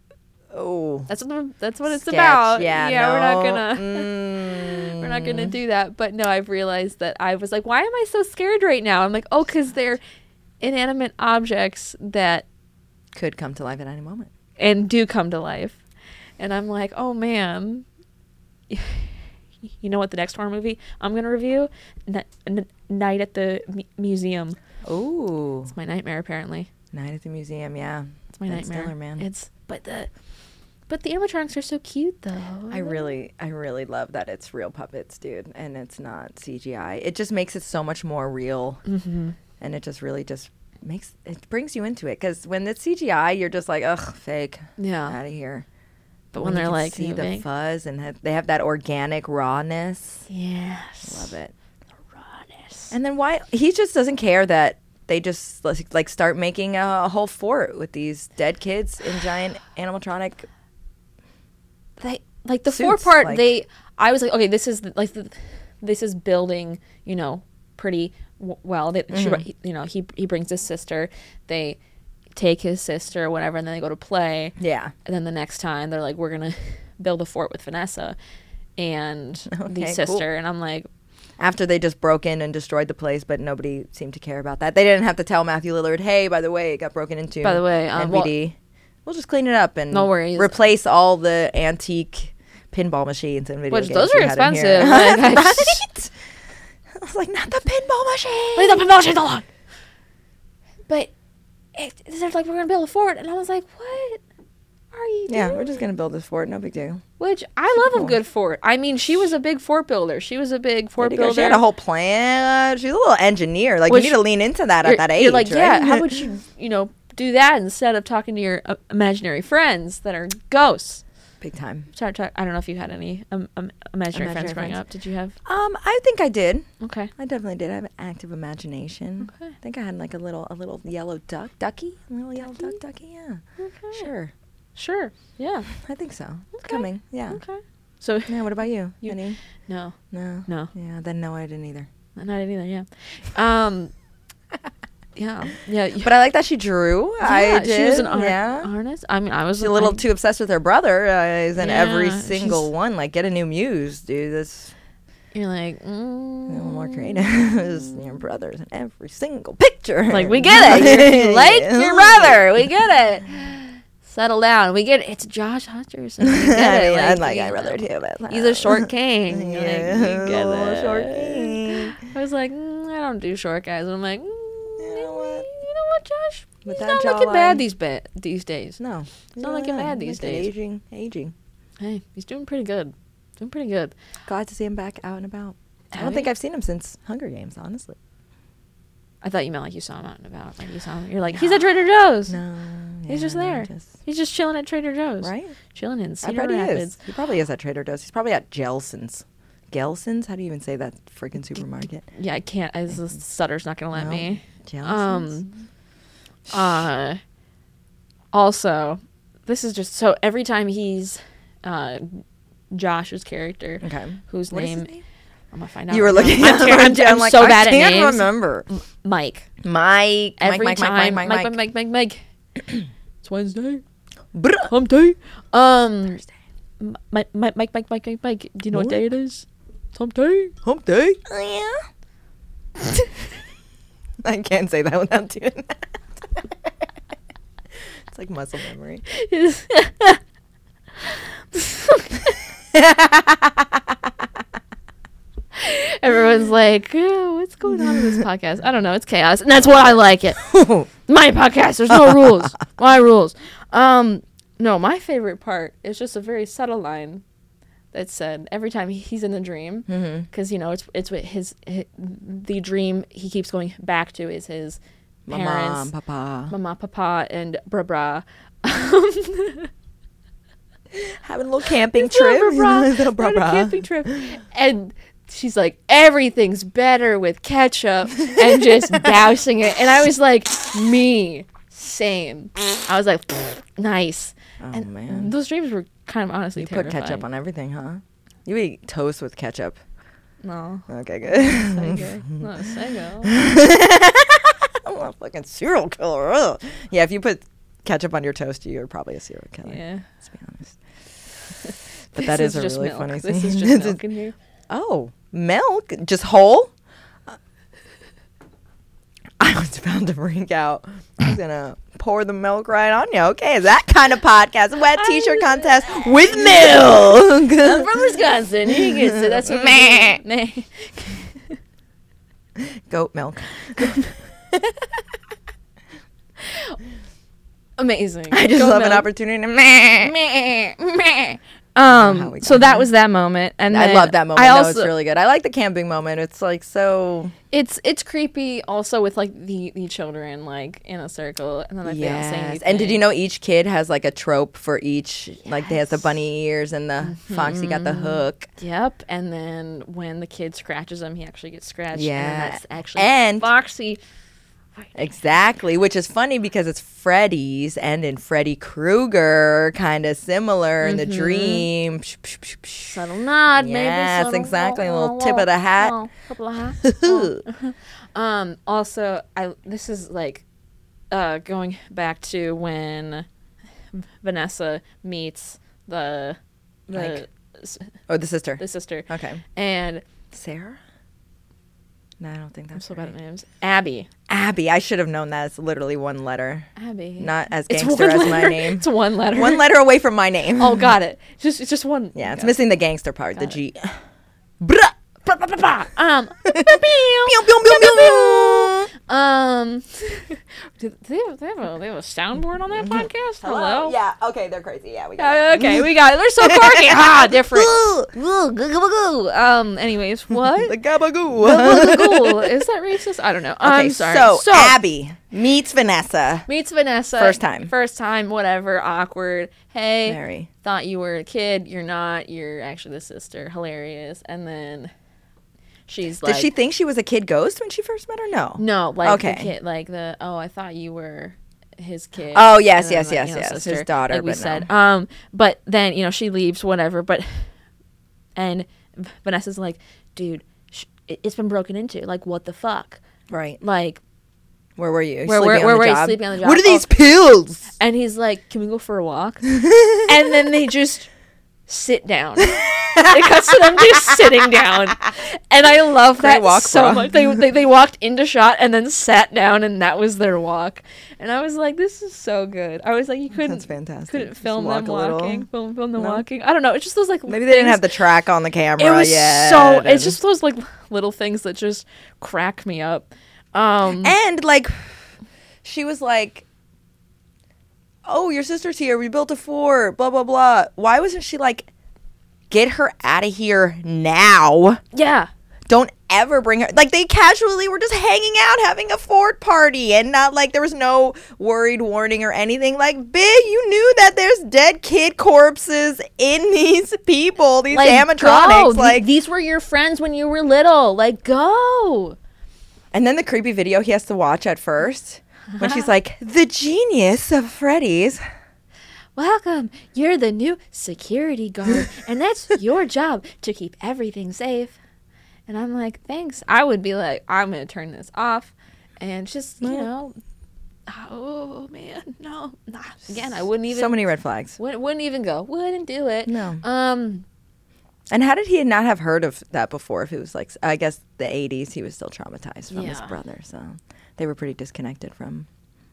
S4: Oh.
S3: that's what the, that's what it's
S4: Sketch.
S3: about.
S4: Yeah,
S3: yeah, we're not
S4: no.
S3: gonna.
S4: Mm.
S3: We're not going to do that. But no, I've realized that I was like, why am I so scared right now? I'm like, oh, because they're inanimate objects that
S4: Could come to life at any moment.
S3: and do come to life. And I'm like, oh man. You know what the next horror movie I'm going to review? N- N- Night at the mu- Museum.
S4: Ooh.
S3: It's my nightmare, apparently.
S4: Night at the museum, yeah.
S3: It's my
S4: Ben
S3: nightmare.
S4: Stiller, man.
S3: It's, but the, but the animatronics are so cute, though.
S4: I really, I really love that it's real puppets, dude, and it's not C G I. It just makes it so much more real, mm-hmm. and it just really just makes it brings you into it. Because when it's C G I, you're just like, ugh, fake,
S3: Yeah.
S4: out of here.
S3: But
S4: when
S3: when
S4: you
S3: they're
S4: can
S3: like
S4: see the
S3: moving-
S4: fuzz and have, they have that organic rawness,
S3: Yes.
S4: love it.
S3: Rawness.
S4: And then why he just doesn't care that they just like, like start making a, a whole fort with these dead kids in giant animatronic.
S3: They like the four
S4: Suits,
S3: part.
S4: like-
S3: They I was like, okay, this is like the, this is building, you know, pretty w- well. They, she,
S4: Mm-hmm.
S3: you know, he he brings his sister. They take his sister or whatever, and then they go to play.
S4: Yeah.
S3: And then the next time they're like, we're gonna build a fort with Vanessa and the
S4: Okay,
S3: sister.
S4: cool.
S3: And I'm like,
S4: After they just broke in and destroyed the place, but nobody seemed to care about that. They didn't have to tell Matthew Lillard, hey, by the way, it got broken into.
S3: By the way, um,
S4: N B D. We'll just clean it up and
S3: No worries.
S4: replace all the antique pinball machines and video
S3: which
S4: games
S3: those
S4: you
S3: are
S4: had in here.
S3: expensive. Like, I-
S4: Right? I was like, not the pinball machine.
S3: Leave the promotions alone. But it, they're like, we're gonna build a fort, and I was like, what are you doing?
S4: Yeah, we're just going to build this fort. No big deal.
S3: Which I love a good fort. I mean, she was a big fort builder. She was a big fort
S4: There you go.
S3: builder.
S4: She had a whole plan. She's a little engineer. Like,
S3: Which-
S4: you need to lean into that
S3: you're,
S4: at that age.
S3: You're like,
S4: right?
S3: yeah. How would you, you know, do that instead of talking to your uh, imaginary friends that are ghosts?
S4: big time.
S3: Sorry, sorry, I don't know if you had any um, um, imaginary,
S4: Imaginary
S3: friends growing
S4: friends.
S3: up. Did you have?
S4: Um, I think I did.
S3: Okay.
S4: I definitely did. I have an active imagination.
S3: Okay.
S4: I think I had like a little a little yellow duck, ducky, a little yellow duck, ducky. Yeah.
S3: Okay.
S4: Sure.
S3: Sure. Yeah.
S4: I think so. It's
S3: Okay.
S4: coming. Yeah.
S3: Okay. So
S4: Yeah. What about you?
S3: You-
S4: Any?
S3: no,
S4: No.
S3: no,
S4: Yeah. Then no, I didn't either.
S3: not it either. Yeah. Um. yeah. Yeah. you-
S4: But I like that she drew. I
S3: yeah,
S4: did.
S3: She was an art-
S4: yeah.
S3: artist. I mean, I was
S4: She's a little
S3: I-
S4: too obsessed with her brother. Uh, he's in every
S3: Yeah,
S4: single
S3: she's-
S4: one. Like, get a new muse, dude. That's
S3: You're like,
S4: a little more
S3: mm,
S4: creative. It's your brother's in every single picture.
S3: like we get it. You like your brother. We get it. Settle down. We get it. It's Josh Hutcherson. We get
S4: I
S3: it.
S4: mean, I
S3: Like,
S4: like
S3: you
S4: my brother
S3: know,
S4: too. But
S3: He's a short king.
S4: Yeah,
S3: Like, you get
S4: little
S3: it.
S4: short king.
S3: I was like, mm, I don't do short guys. I'm like, mm,
S4: You know what?
S3: you know what, Josh?
S4: With
S3: He's
S4: that
S3: not looking bad
S4: jawline.
S3: these ba- these days.
S4: No,
S3: It's not looking bad these
S4: Look at
S3: days.
S4: Aging, aging.
S3: Hey, he's doing pretty good. Doing pretty good.
S4: Glad to see him back out and about. I
S3: Have
S4: don't think
S3: you?
S4: I've seen him since Hunger Games, honestly.
S3: I thought you meant like you saw him out and about. Like you saw him. You're like, he's at Trader Joe's.
S4: No,
S3: He's
S4: yeah,
S3: just
S4: no,
S3: there.
S4: just-
S3: He's just chilling at Trader Joe's.
S4: right?
S3: Chilling in
S4: I
S3: Cedar
S4: bet he
S3: Rapids.
S4: is. He probably is at Trader Joe's. He's probably at Gelson's. Gelson's? How do you even say that freaking supermarket?
S3: Yeah, I can't. I, the stutter's not gonna let
S4: No.
S3: me.
S4: Gelson's?
S3: Um. Uh. Also, this is just so every time he's, uh, Josh's character,
S4: Okay.
S3: whose
S4: What is
S3: name,
S4: his name?
S3: I'm gonna find out.
S4: You were
S3: right now.
S4: looking
S3: I'm,
S4: at
S3: ter-
S4: him,
S3: I'm,
S4: and
S3: I'm
S4: like,
S3: so
S4: I
S3: bad at
S4: can't
S3: names.
S4: remember.
S3: Mike.
S4: Mike.
S3: Every
S4: Mike, Mike,
S3: time,
S4: Mike, Mike,
S3: Mike,
S4: Mike,
S3: Mike, Mike, Mike. It's Wednesday.
S4: Bruh.
S3: Hump day. Um,
S4: Thursday.
S3: M- Mike, Mike, Mike, Mike, Mike, Mike, Mike. Do you know what
S4: What?
S3: day it is? It's hump day.
S4: Hump day. Oh, yeah. I can't say that without doing that. It's like muscle memory.
S3: Everyone's like, oh, what's going on in this podcast? I don't know. It's chaos. And that's what I like it. My podcast. There's no rules. My rules. Um, no, my favorite part is just a very subtle line that said every time he's in the dream, because, you know, it's it's what his, his, the dream he keeps going back to is his
S4: Mama,
S3: parents,
S4: papa.
S3: mama, papa, and bra bra.
S4: Having a little camping
S3: Little
S4: trip.
S3: bra-bra.
S4: Little
S3: We're on a
S4: bra-bra.
S3: camping trip. And she's like, everything's better with ketchup, and just dousing it. And I was like, me, same. I was like, nice.
S4: Oh,
S3: and
S4: man.
S3: those dreams were kind of honestly
S4: You put
S3: terrifying.
S4: ketchup on everything, huh? You eat toast with ketchup.
S3: No.
S4: Okay, good.
S3: Sego. No, Sego.
S4: I'm a fucking serial killer. Ugh. Yeah, if you put ketchup on your toast, you're probably a serial killer.
S3: Yeah.
S4: Let's be honest. But that
S3: This
S4: is a
S3: just
S4: really
S3: milk.
S4: funny
S3: This
S4: scene.
S3: is just milk in here.
S4: Oh, milk? Just whole? I was about to freak out. I was gonna pour the milk right on you. Okay, is that kind of podcast? Wet t-shirt contest with milk.
S3: I'm from Wisconsin. He gets it. That's what
S4: Meh.
S3: we do.
S4: Goat milk.
S3: Amazing.
S4: I just
S3: Goat
S4: love an
S3: milk.
S4: opportunity to meh.
S3: Meh, meh.
S4: how
S3: Um,
S4: we
S3: so
S4: got
S3: that
S4: here.
S3: was that moment, and
S4: I
S3: then
S4: love that moment.
S3: I
S4: That
S3: also,
S4: was really good. I like the camping moment. It's like so.
S3: it's it's creepy also with like the the children like in a circle, and then like they don't say
S4: Yes.
S3: anything.
S4: And did you know each kid has like a trope for each? Like they has the bunny ears and the Foxy got the hook.
S3: Yep. And then when the kid scratches him, he actually gets scratched.
S4: Yeah.
S3: And then that's actually
S4: And-
S3: Foxy.
S4: Exactly, which is funny because it's Freddy's and in Freddy Krueger, kind of similar in the dream. Psh, psh, psh, psh.
S3: Subtle nod, maybe.
S4: Yes,
S3: subtle-
S4: exactly, a
S3: oh,
S4: little
S3: oh,
S4: tip of the hat.
S3: oh, couple of hats. Oh. Um. Also, I this is like, uh, going back to when Vanessa meets the the
S4: Mike.
S3: s-
S4: Oh, the sister.
S3: the sister,
S4: Okay.
S3: and
S4: Sarah? No, I don't think
S3: I'm
S4: that's
S3: so
S4: right.
S3: bad at names. Abby.
S4: Abby. I should have known that. It's literally one letter.
S3: Abby.
S4: Not as
S3: It's
S4: gangster
S3: one
S4: as my
S3: letter.
S4: name.
S3: It's one letter.
S4: One letter away from my name.
S3: Oh, got it. Just it's just one.
S4: Yeah, it's
S3: got
S4: missing the gangster part, the
S3: Got
S4: G. Bruh.
S3: it. Um.
S4: Pew, pew, pew, pew.
S3: Um, do they have, they have a they have a soundboard on that podcast? Hello.
S4: Yeah. Okay, they're crazy. Yeah, we got
S3: Uh, okay, we got it. They're so quirky. ah, different. Woo, goo, goo, goo. Um. Anyways, what?
S4: the gabagoo.
S3: Gabagoo. Is that racist? I don't know. I'm
S4: Okay,
S3: sorry.
S4: so, Abby meets Vanessa.
S3: meets Vanessa.
S4: First time.
S3: First time. Whatever. Awkward. Hey.
S4: Very.
S3: Thought you were a kid. You're not. You're actually the sister. Hilarious. And then she's like,
S4: Did she think she was a kid ghost when she first met her? No.
S3: no, like
S4: Okay.
S3: the kid, like the oh, I thought you were his kid.
S4: Oh, yes,
S3: And then,
S4: yes,
S3: like,
S4: yes,
S3: you know,
S4: yes. His
S3: sister,
S4: daughter,
S3: like we
S4: but no.
S3: said. Um, but then you know she leaves, whatever. But and Vanessa's like, dude, sh- it- it's been broken into. Like, what the fuck?
S4: Right.
S3: Like,
S4: Where were you?
S3: Where-
S4: Sleeping
S3: where-
S4: on
S3: where
S4: the
S3: were you
S4: job?
S3: sleeping on the job?
S4: What are these
S3: Oh.
S4: pills?
S3: and he's like, can we go for a walk? And then they just sit down. It cuts to them just sitting down, and I love
S4: Great
S3: that
S4: walk,
S3: so
S4: bro.
S3: much. They, they they walked into shot and then sat down, and that was their walk. And I was like, this is so good. I was like, you couldn't
S4: That's fantastic.
S3: couldn't
S4: Just
S3: film
S4: walk
S3: them
S4: a little.
S3: walking, film film them
S4: No?
S3: walking. I don't know. It's just those like
S4: Maybe they didn't
S3: things-
S4: have the track on the camera
S3: It was
S4: yet.
S3: so. It's
S4: and-
S3: just those like little things that just crack me up. Um,
S4: And, like, she was like, oh, your sister's here. We built a fort. Blah, blah, blah. Why wasn't she like, get her out of here now?
S3: yeah.
S4: Don't ever bring her. Like, they casually were just hanging out having a fort party and not like there was no worried warning or anything. Like, bitch, you knew that there's dead kid corpses in these people, these
S3: Like,
S4: animatronics.
S3: go.
S4: Like,
S3: Th- these were your friends when you were little. Like, go.
S4: and then the creepy video he has to watch at first when she's like, the genius of Freddy's.
S3: Welcome. You're the new security guard, and that's your job to keep everything safe. And I'm like, thanks. I would be like, I'm gonna turn this off, and just you know, oh man, no, nah. Again, I wouldn't even.
S4: So many red flags.
S3: Wouldn't, wouldn't even go. Wouldn't do it.
S4: No.
S3: Um.
S4: And how did he not have heard of that before? If it was like, I guess the eighties, he was still traumatized from his
S3: Yeah.
S4: brother. So they were pretty disconnected from.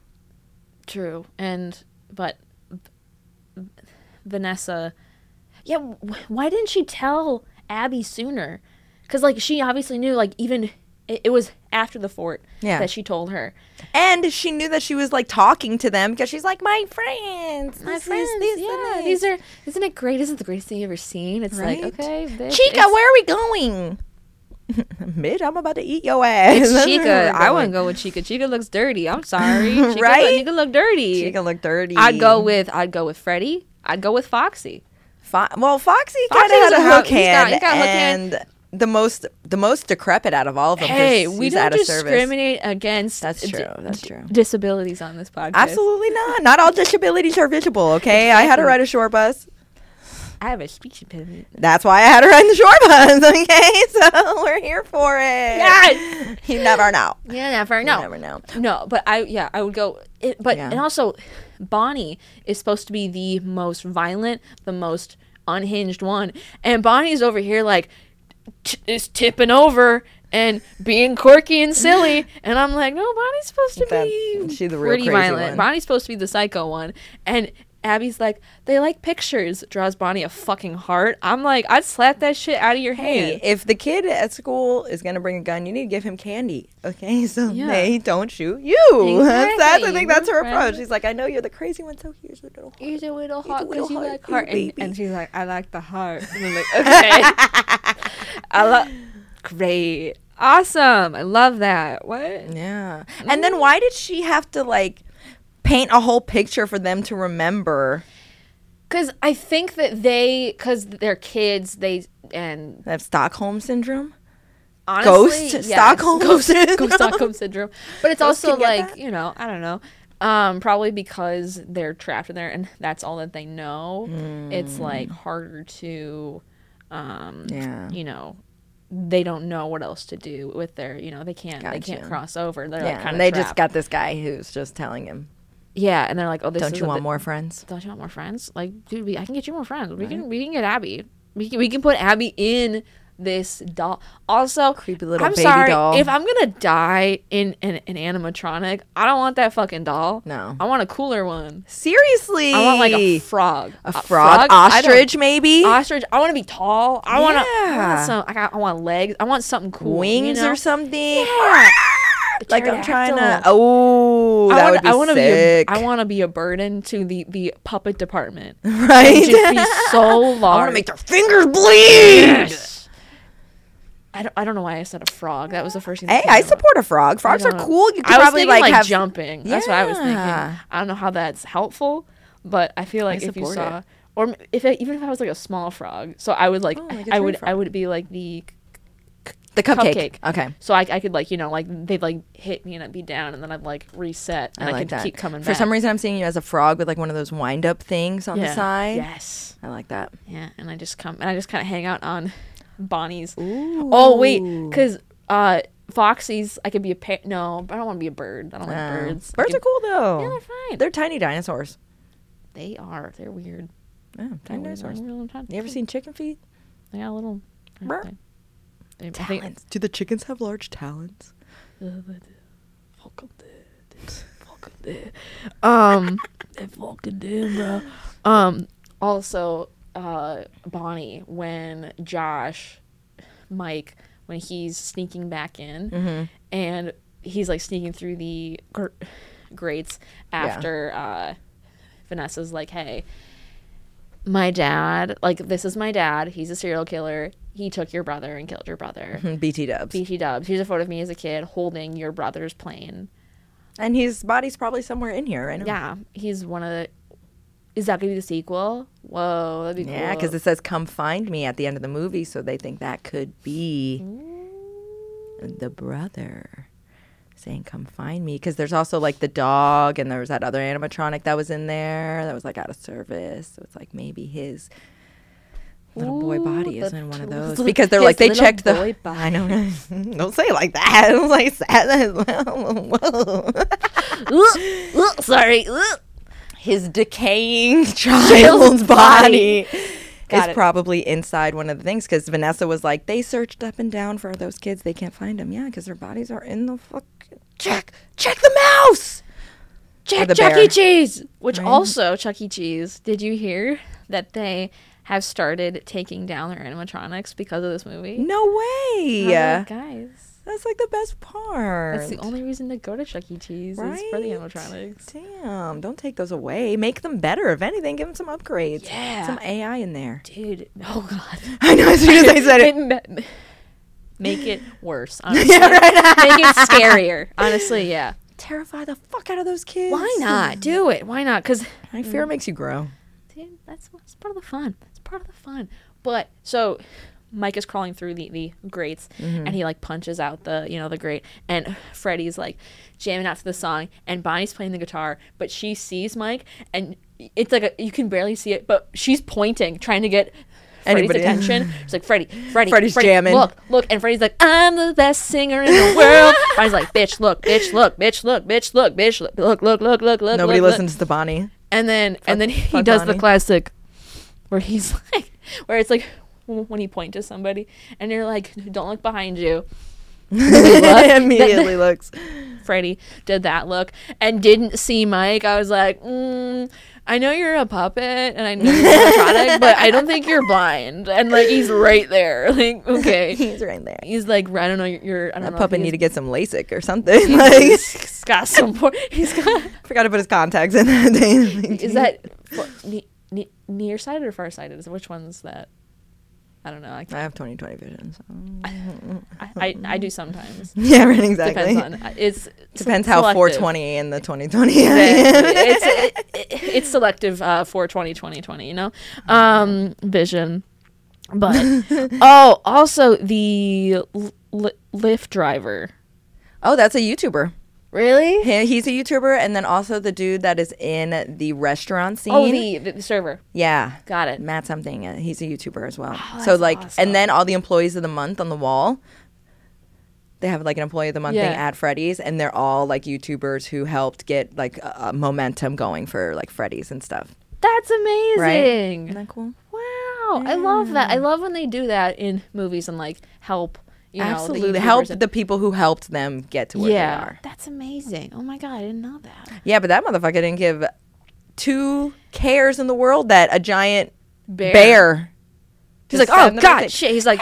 S3: True. And but V- Vanessa, yeah. W- why didn't she tell Abby sooner? Because like she obviously knew. Like even it, it was after the fort
S4: Yeah.
S3: that she told her.
S4: And she knew that she was like talking to them because she's like, my friends.
S3: My
S4: this is-
S3: friends,
S4: this is
S3: yeah,
S4: nice."
S3: these are. Isn't it great? Isn't it the greatest thing you've ever seen? It's
S4: Right?
S3: like okay, this,
S4: Chica,
S3: it's,
S4: where are we going? Bitch, I'm about to eat your ass.
S3: It's
S4: That's
S3: Chica.
S4: where we're
S3: I
S4: going.
S3: wouldn't go with Chica. Chica looks dirty. I'm sorry. Chica
S4: Right?
S3: Look, Chica look dirty.
S4: Chica look dirty.
S3: I'd go with. I'd go with Freddie. I'd go with Foxy.
S4: Fo- well, Foxy
S3: Foxy
S4: kind of
S3: was
S4: had a
S3: a
S4: hook
S3: hook- he's got-
S4: hand,
S3: he's got a hook hand.
S4: and the most the most decrepit out of all of them. 'cause
S3: Hey, we
S4: he's
S3: don't
S4: out of service.
S3: discriminate against
S4: That's
S3: d-
S4: true, that's
S3: d-
S4: true.
S3: disabilities on this podcast.
S4: Absolutely not. Not all disabilities are visible. Okay, I had to
S3: Exactly.
S4: ride a short bus.
S3: I have a speech impediment.
S4: That's why I had to ride the short bus. Okay, so we're here for it.
S3: Yes!
S4: You never know.
S3: Yeah, never
S4: You
S3: know.
S4: never know.
S3: No, but I yeah, I would go. It, but
S4: Yeah.
S3: and also, Bonnie is supposed to be the most violent, the most unhinged one, and Bonnie's over here like t- is tipping over and being quirky and silly, and I'm like, no, Bonnie's supposed to
S4: That-
S3: be
S4: she's the real
S3: pretty
S4: crazy
S3: violent.
S4: one.
S3: Bonnie's supposed to be the psycho one, and Abby's like, they like pictures. Draws Bonnie a fucking heart. I'm like, I'd slap that shit out of your
S4: Hey,
S3: hand.
S4: if the kid at school is gonna bring a gun, you need to give him candy. Okay, so
S3: Yeah.
S4: they don't shoot you. That's, that's I
S3: Exactly.
S4: think that's her
S3: Right.
S4: approach. She's like, I know you're the crazy one, so here's a little. heart.
S3: Here's a little
S4: Here's a
S3: heart
S4: little
S3: because you
S4: heart,
S3: like
S4: you
S3: heart. And,
S4: baby.
S3: and she's like, I like the heart. And I'm like, okay. I love. Great. Awesome. I love that. What?
S4: Yeah. And then why did she have to like paint a whole picture for them to remember?
S3: Because I think that they, because they're kids, they, and
S4: They have Stockholm syndrome.
S3: honestly,
S4: Ghost
S3: yes,
S4: Stockholm
S3: ghost,
S4: syndrome.
S3: ghost Stockholm syndrome. But it's
S4: Ghosts
S3: also
S4: can get
S3: like,
S4: that?
S3: you know, I don't know. Um, probably because they're trapped in there and that's all that they know. It's like harder to, um,
S4: Yeah.
S3: you know, they don't know what else to do with their, you know, they can't, they can't
S4: Gotcha.
S3: cross over. They're like
S4: Yeah,
S3: kind
S4: and
S3: of
S4: they just got this guy who's just telling him,
S3: yeah, and they're like, oh, this
S4: "Don't
S3: is
S4: you
S3: a
S4: want
S3: bit-
S4: more friends?"
S3: Don't you want more friends? Like, dude, we, I can get you more friends. We can we can get Abby. We can we can put Abby in this doll. Also,
S4: Creepy little
S3: I'm
S4: baby
S3: sorry,
S4: doll.
S3: if I'm gonna die in an, an animatronic, I don't want that fucking doll.
S4: No.
S3: I want a cooler one.
S4: Seriously,
S3: I want like a frog.
S4: a frog,
S3: I don't-
S4: ostrich, maybe
S3: Ostrich. I want to be tall. I want to. I
S4: Yeah.
S3: want some. I, got, I want legs. I want something cool.
S4: wings
S3: you know?
S4: or something.
S3: Yeah.
S4: Like I'm trying to.
S3: pterodactyl.
S4: Oh, that
S3: I
S4: would be
S3: I wanna
S4: sick.
S3: Be a, I want to be a burden to the, the puppet department.
S4: Right?
S3: And just be so large.
S4: I want to make their fingers bleed.
S3: Yes. I don't, I don't know why I said a frog. That was the first thing. that
S4: Hey,
S3: came
S4: I
S3: to
S4: support a frog. Frogs
S3: I
S4: are
S3: don't know.
S4: cool. You could
S3: I was
S4: probably
S3: thinking,
S4: like,
S3: like
S4: have
S3: jumping. That's what I was thinking.
S4: Yeah.
S3: I don't know how that's helpful, but I feel like if you
S4: support
S3: saw,
S4: it.
S3: or m- if I, even if I was like a small frog, so I would like,
S4: Oh, like a
S3: I
S4: tree
S3: would,
S4: frog.
S3: I would be like the
S4: the cupcake.
S3: cupcake.
S4: Okay.
S3: So I, I could like, you know, like they'd like hit me and I'd be down, and then I'd like reset, and
S4: I
S3: I,
S4: like
S3: could
S4: that.
S3: keep coming
S4: For
S3: back.
S4: some reason, I'm seeing you as a frog with like one of those wind up things on
S3: yeah.
S4: the side.
S3: Yes.
S4: I like that.
S3: Yeah, and I just come and I just kind of hang out on Bonnie's. Oh wait, because uh, Foxy's, I could be a pa- no, I don't want to be a bird. I don't like
S4: Uh,
S3: birds. I
S4: Birds
S3: could-
S4: are cool though.
S3: Yeah, they're fine.
S4: They're tiny dinosaurs.
S3: They are. They're weird.
S4: Yeah, tiny
S3: They're
S4: dinosaurs.
S3: weird. They're
S4: You ever seen chicken feet?
S3: They got a little.
S4: Brr.
S3: They, they, I think-
S4: Talons. Do the chickens have large talons?
S3: Um, they fucking did, bro. Um, also, uh, Bonnie, when Josh, Mike, when he's sneaking back in,
S4: Mm-hmm.
S3: and he's like sneaking through the gr- grates after uh, Vanessa's like, "Hey, my dad, like this is my dad. He's a serial killer. He took your brother and killed your brother."
S4: B T dubs.
S3: B T Dubs. Here's a photo of me as a kid holding your brother's plane.
S4: And his body's probably somewhere in here right now.
S3: Yeah, he's one of the. Is that gonna be the sequel? Whoa, that'd be cool.
S4: Yeah, because it says "Come find me" at the end of the movie, so they think that could be the brother saying "Come find me." Because there's also like the dog, and there was that other animatronic that was in there that was like out of service. So it's like maybe his little boy
S3: Ooh,
S4: body is
S3: the
S4: in one of
S3: little-
S4: those because they're
S3: his
S4: like they
S3: little
S4: checked the.
S3: boy
S4: I know. Don't say it like that. It was like sad as well.
S3: Ugh, ugh, sorry. Ugh.
S4: His decaying child's body
S3: Got
S4: is
S3: it.
S4: probably inside one of the things because Vanessa was like, they searched up and down for those kids. They can't find them. Yeah, because their bodies are in the fucking. Check. Check the mouse.
S3: Check
S4: the
S3: Chuck
S4: bear.
S3: E. Cheese. Which
S4: Right.
S3: also, Chuck E. Cheese, did you hear that they have started taking down their animatronics because of this movie?
S4: No way.
S3: I'm
S4: Yeah.
S3: like, guys,
S4: That's like the best part.
S3: that's the only reason to go to Chuck E. Cheese is for the
S4: Right?
S3: animatronics.
S4: Damn. Don't take those away. Make them better. If anything, give them some upgrades.
S3: Yeah.
S4: Some A I in there.
S3: Dude, oh god.
S4: I know. As soon as I said it.
S3: Ma- Make it worse. Honestly. Make it scarier. Honestly, yeah.
S4: Terrify the fuck out of those kids.
S3: Why not? Do it. Why not? Because,
S4: I fear makes you grow.
S3: dude, that's, that's part of the fun. That's part of the fun. But, so, Mike is crawling through the, the grates, and he, like, punches out the, you know, the grate, and Freddy's, like, jamming out to the song, and Bonnie's playing the guitar, but she sees Mike, and it's like, a, you can barely see it, but she's pointing, trying to get Freddy's
S4: Anybody.
S3: attention. She's like, Freddy, Freddy,
S4: Freddy's
S3: Freddy,
S4: jamming.
S3: look, look, and Freddy's like, I'm the best singer in the world. Bonnie's like, bitch, look, bitch, look, bitch, look, bitch, look, bitch, look, look, look, look, look, look.
S4: Nobody
S3: look, look.
S4: listens to Bonnie.
S3: And then, and then he
S4: fuck
S3: does the
S4: Bonnie.
S3: classic, where he's like, where it's like w- when he points to somebody, and you're like, don't look behind you.
S4: Immediately looks.
S3: Freddy did that look and didn't see Mike. I was like, mm, I know you're a puppet and I know you're animatronic, but I don't think you're blind. And like he's right there. Like, okay.
S4: He's right there.
S3: He's like, I don't know, you're I don't
S4: That
S3: know.
S4: puppet
S3: if
S4: need to
S3: he's-
S4: get some LASIK or something. Like,
S3: he's got some more. He's got.
S4: forgot to put his contacts in that day.
S3: Is that for, ne- ne- nearsighted or farsighted? Is which one's that? I don't know. I,
S4: I have twenty twenty vision. So.
S3: I, I, I do sometimes.
S4: Yeah, right. Exactly.
S3: Depends on it's
S4: Depends
S3: se-
S4: how
S3: selective.
S4: four twenty in the twenty twenty.
S3: Exactly. it's it, it, it's selective uh, for twenty twenty twenty, you know, um, vision. But oh, also the l- l- Lyft driver.
S4: Oh, that's a YouTuber.
S3: Really?
S4: He, he's a YouTuber, and then also the dude that is in the restaurant scene.
S3: Oh, the, the the server.
S4: yeah,
S3: Got it.
S4: Matt something. Uh, he's a YouTuber as well.
S3: Oh,
S4: so
S3: that's
S4: like,
S3: awesome.
S4: and then all the employees of the month on the wall. They have like an employee of the month
S3: Yeah.
S4: thing at Freddy's, and they're all like YouTubers who helped get like uh, momentum going for like Freddy's and stuff.
S3: That's amazing.
S4: Right? Isn't that cool?
S3: Wow, I love that. I love when they do that in movies and like help. You know,
S4: Absolutely,
S3: the
S4: help
S3: YouTubers and-
S4: the people who helped them get to where
S3: yeah,
S4: they are.
S3: that's amazing. Oh my god, I didn't know that.
S4: Yeah, but that motherfucker didn't give two cares in the world that a giant
S3: Bear.
S4: bear.
S3: He's
S4: just
S3: like, oh
S4: sat in the
S3: god,
S4: back-
S3: shit. He's like,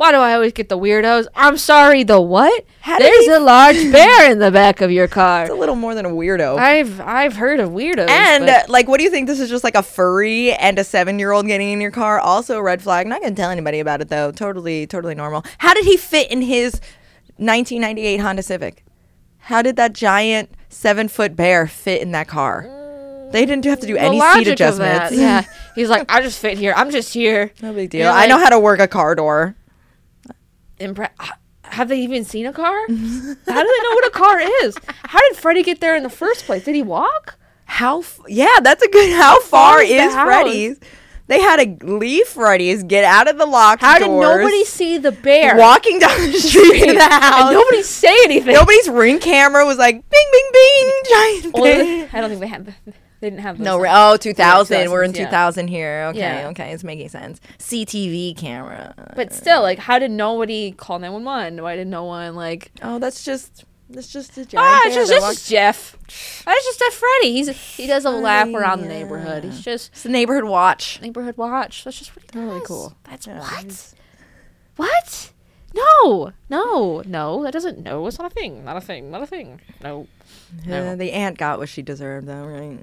S3: Why do I always get the weirdos? I'm sorry, the what?
S4: How did
S3: There's
S4: he-
S3: a large bear in the back of your car.
S4: It's a little more than a weirdo.
S3: I've I've heard of weirdos.
S4: And
S3: but-
S4: uh, like, what do you think? This is just like a furry and a seven-year-old getting in your car. Also a red flag. Not gonna tell anybody about it though. Totally, totally normal. How did he fit in his nineteen ninety-eight Honda Civic? How did that giant seven-foot bear fit in that car? They didn't have to do
S3: the
S4: any seat
S3: logic of
S4: adjustments.
S3: that, yeah. He's like, I just fit here. I'm just here.
S4: No big deal.
S3: You're
S4: I know
S3: like-
S4: how to work a car door.
S3: Impre- have they even seen a car? How do they know what a car is? How did Freddy get there in the first place? Did he walk?
S4: How? F- yeah, that's a good. How far
S3: is the
S4: is
S3: house?
S4: Freddy's? They had to leave Freddy's, get out of the locked
S3: How did
S4: doors,
S3: nobody see the bear?
S4: walking down the street to the
S3: And
S4: house.
S3: nobody say anything.
S4: Nobody's ring camera was like bing, bing, bing, giant
S3: Well,
S4: bing.
S3: I don't think they had. They didn't have. Those
S4: No,
S3: things.
S4: re- oh, two thousand. We're in
S3: Yeah.
S4: two thousand here. Okay,
S3: Yeah.
S4: okay, it's making sense. C C T V camera.
S3: But still, like, how did nobody call nine one one? Why did no one like?
S4: Oh, that's just that's just a giant
S3: Ah,
S4: bear
S3: it's just
S4: that
S3: this
S4: walks-
S3: is Jeff. That's just a Freddy. He's he does a lap around the
S4: yeah.
S3: neighborhood. He's just
S4: It's the neighborhood watch.
S3: neighborhood watch. That's just what he does.
S4: Really cool.
S3: That's
S4: Yeah,
S3: what.
S4: he's-
S3: What? No, no, no. That doesn't. No, it's not a thing. Not a thing. Not a thing. No. No.
S4: Uh, the aunt got what she deserved, though, right?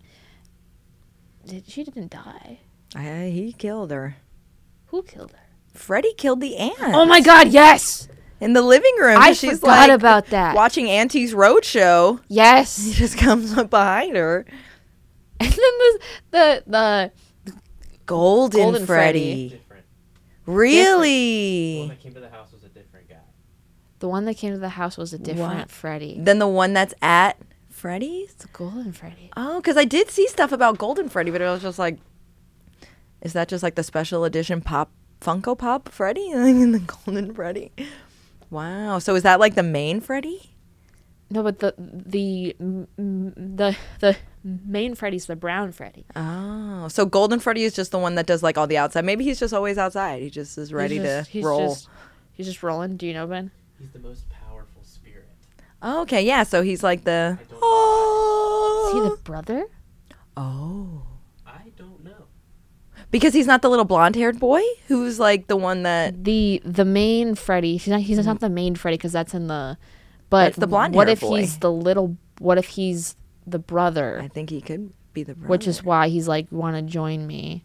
S3: Did, she didn't die.
S4: I, he killed her.
S3: Who killed her?
S4: Freddie killed the aunt.
S3: Oh my God! Yes.
S4: In the living room.
S3: I
S4: 'cause she's
S3: forgot
S4: like
S3: about that.
S4: watching Auntie's Roadshow. He
S3: Yes.
S4: just comes up behind her.
S3: And then the the the
S4: Golden,
S3: Golden
S4: Freddy.
S7: Different. The
S4: Really?
S7: one that came to the house was a different guy.
S3: the one that came to the house was a different
S4: What?
S3: Freddy.
S4: Then the one that's at Freddy's?
S3: The Golden Freddy.
S4: Oh, because I did see stuff about Golden Freddy, but I was just like, is that just like the special edition pop Funko Pop Freddy in the Golden Freddy? Wow. So is that like the main Freddy?
S3: No, but the the mm, mm, the the main Freddy's the brown Freddy.
S4: Oh, so Golden Freddy is just the one that does like all the outside. Maybe he's just always outside. He just is ready
S3: he's just,
S4: to
S3: he's
S4: roll.
S3: Just, he's just rolling. Do you know, Ben?
S7: He's the most powerful spirit.
S4: Oh, okay, yeah. So he's like the.
S7: I don't
S4: Oh.
S3: Is he the brother?
S4: Oh.
S7: I don't know.
S4: Because he's not the little blonde-haired boy who's like the one that.
S3: The the main Freddy. He's not. He's not the main Freddy because that's in the. But
S4: That's the blonde
S3: what
S4: hair
S3: if
S4: boy.
S3: he's the little? What if he's the brother?
S4: I think he could be the.
S3: Which is
S4: brother.
S3: why he's like, want to join me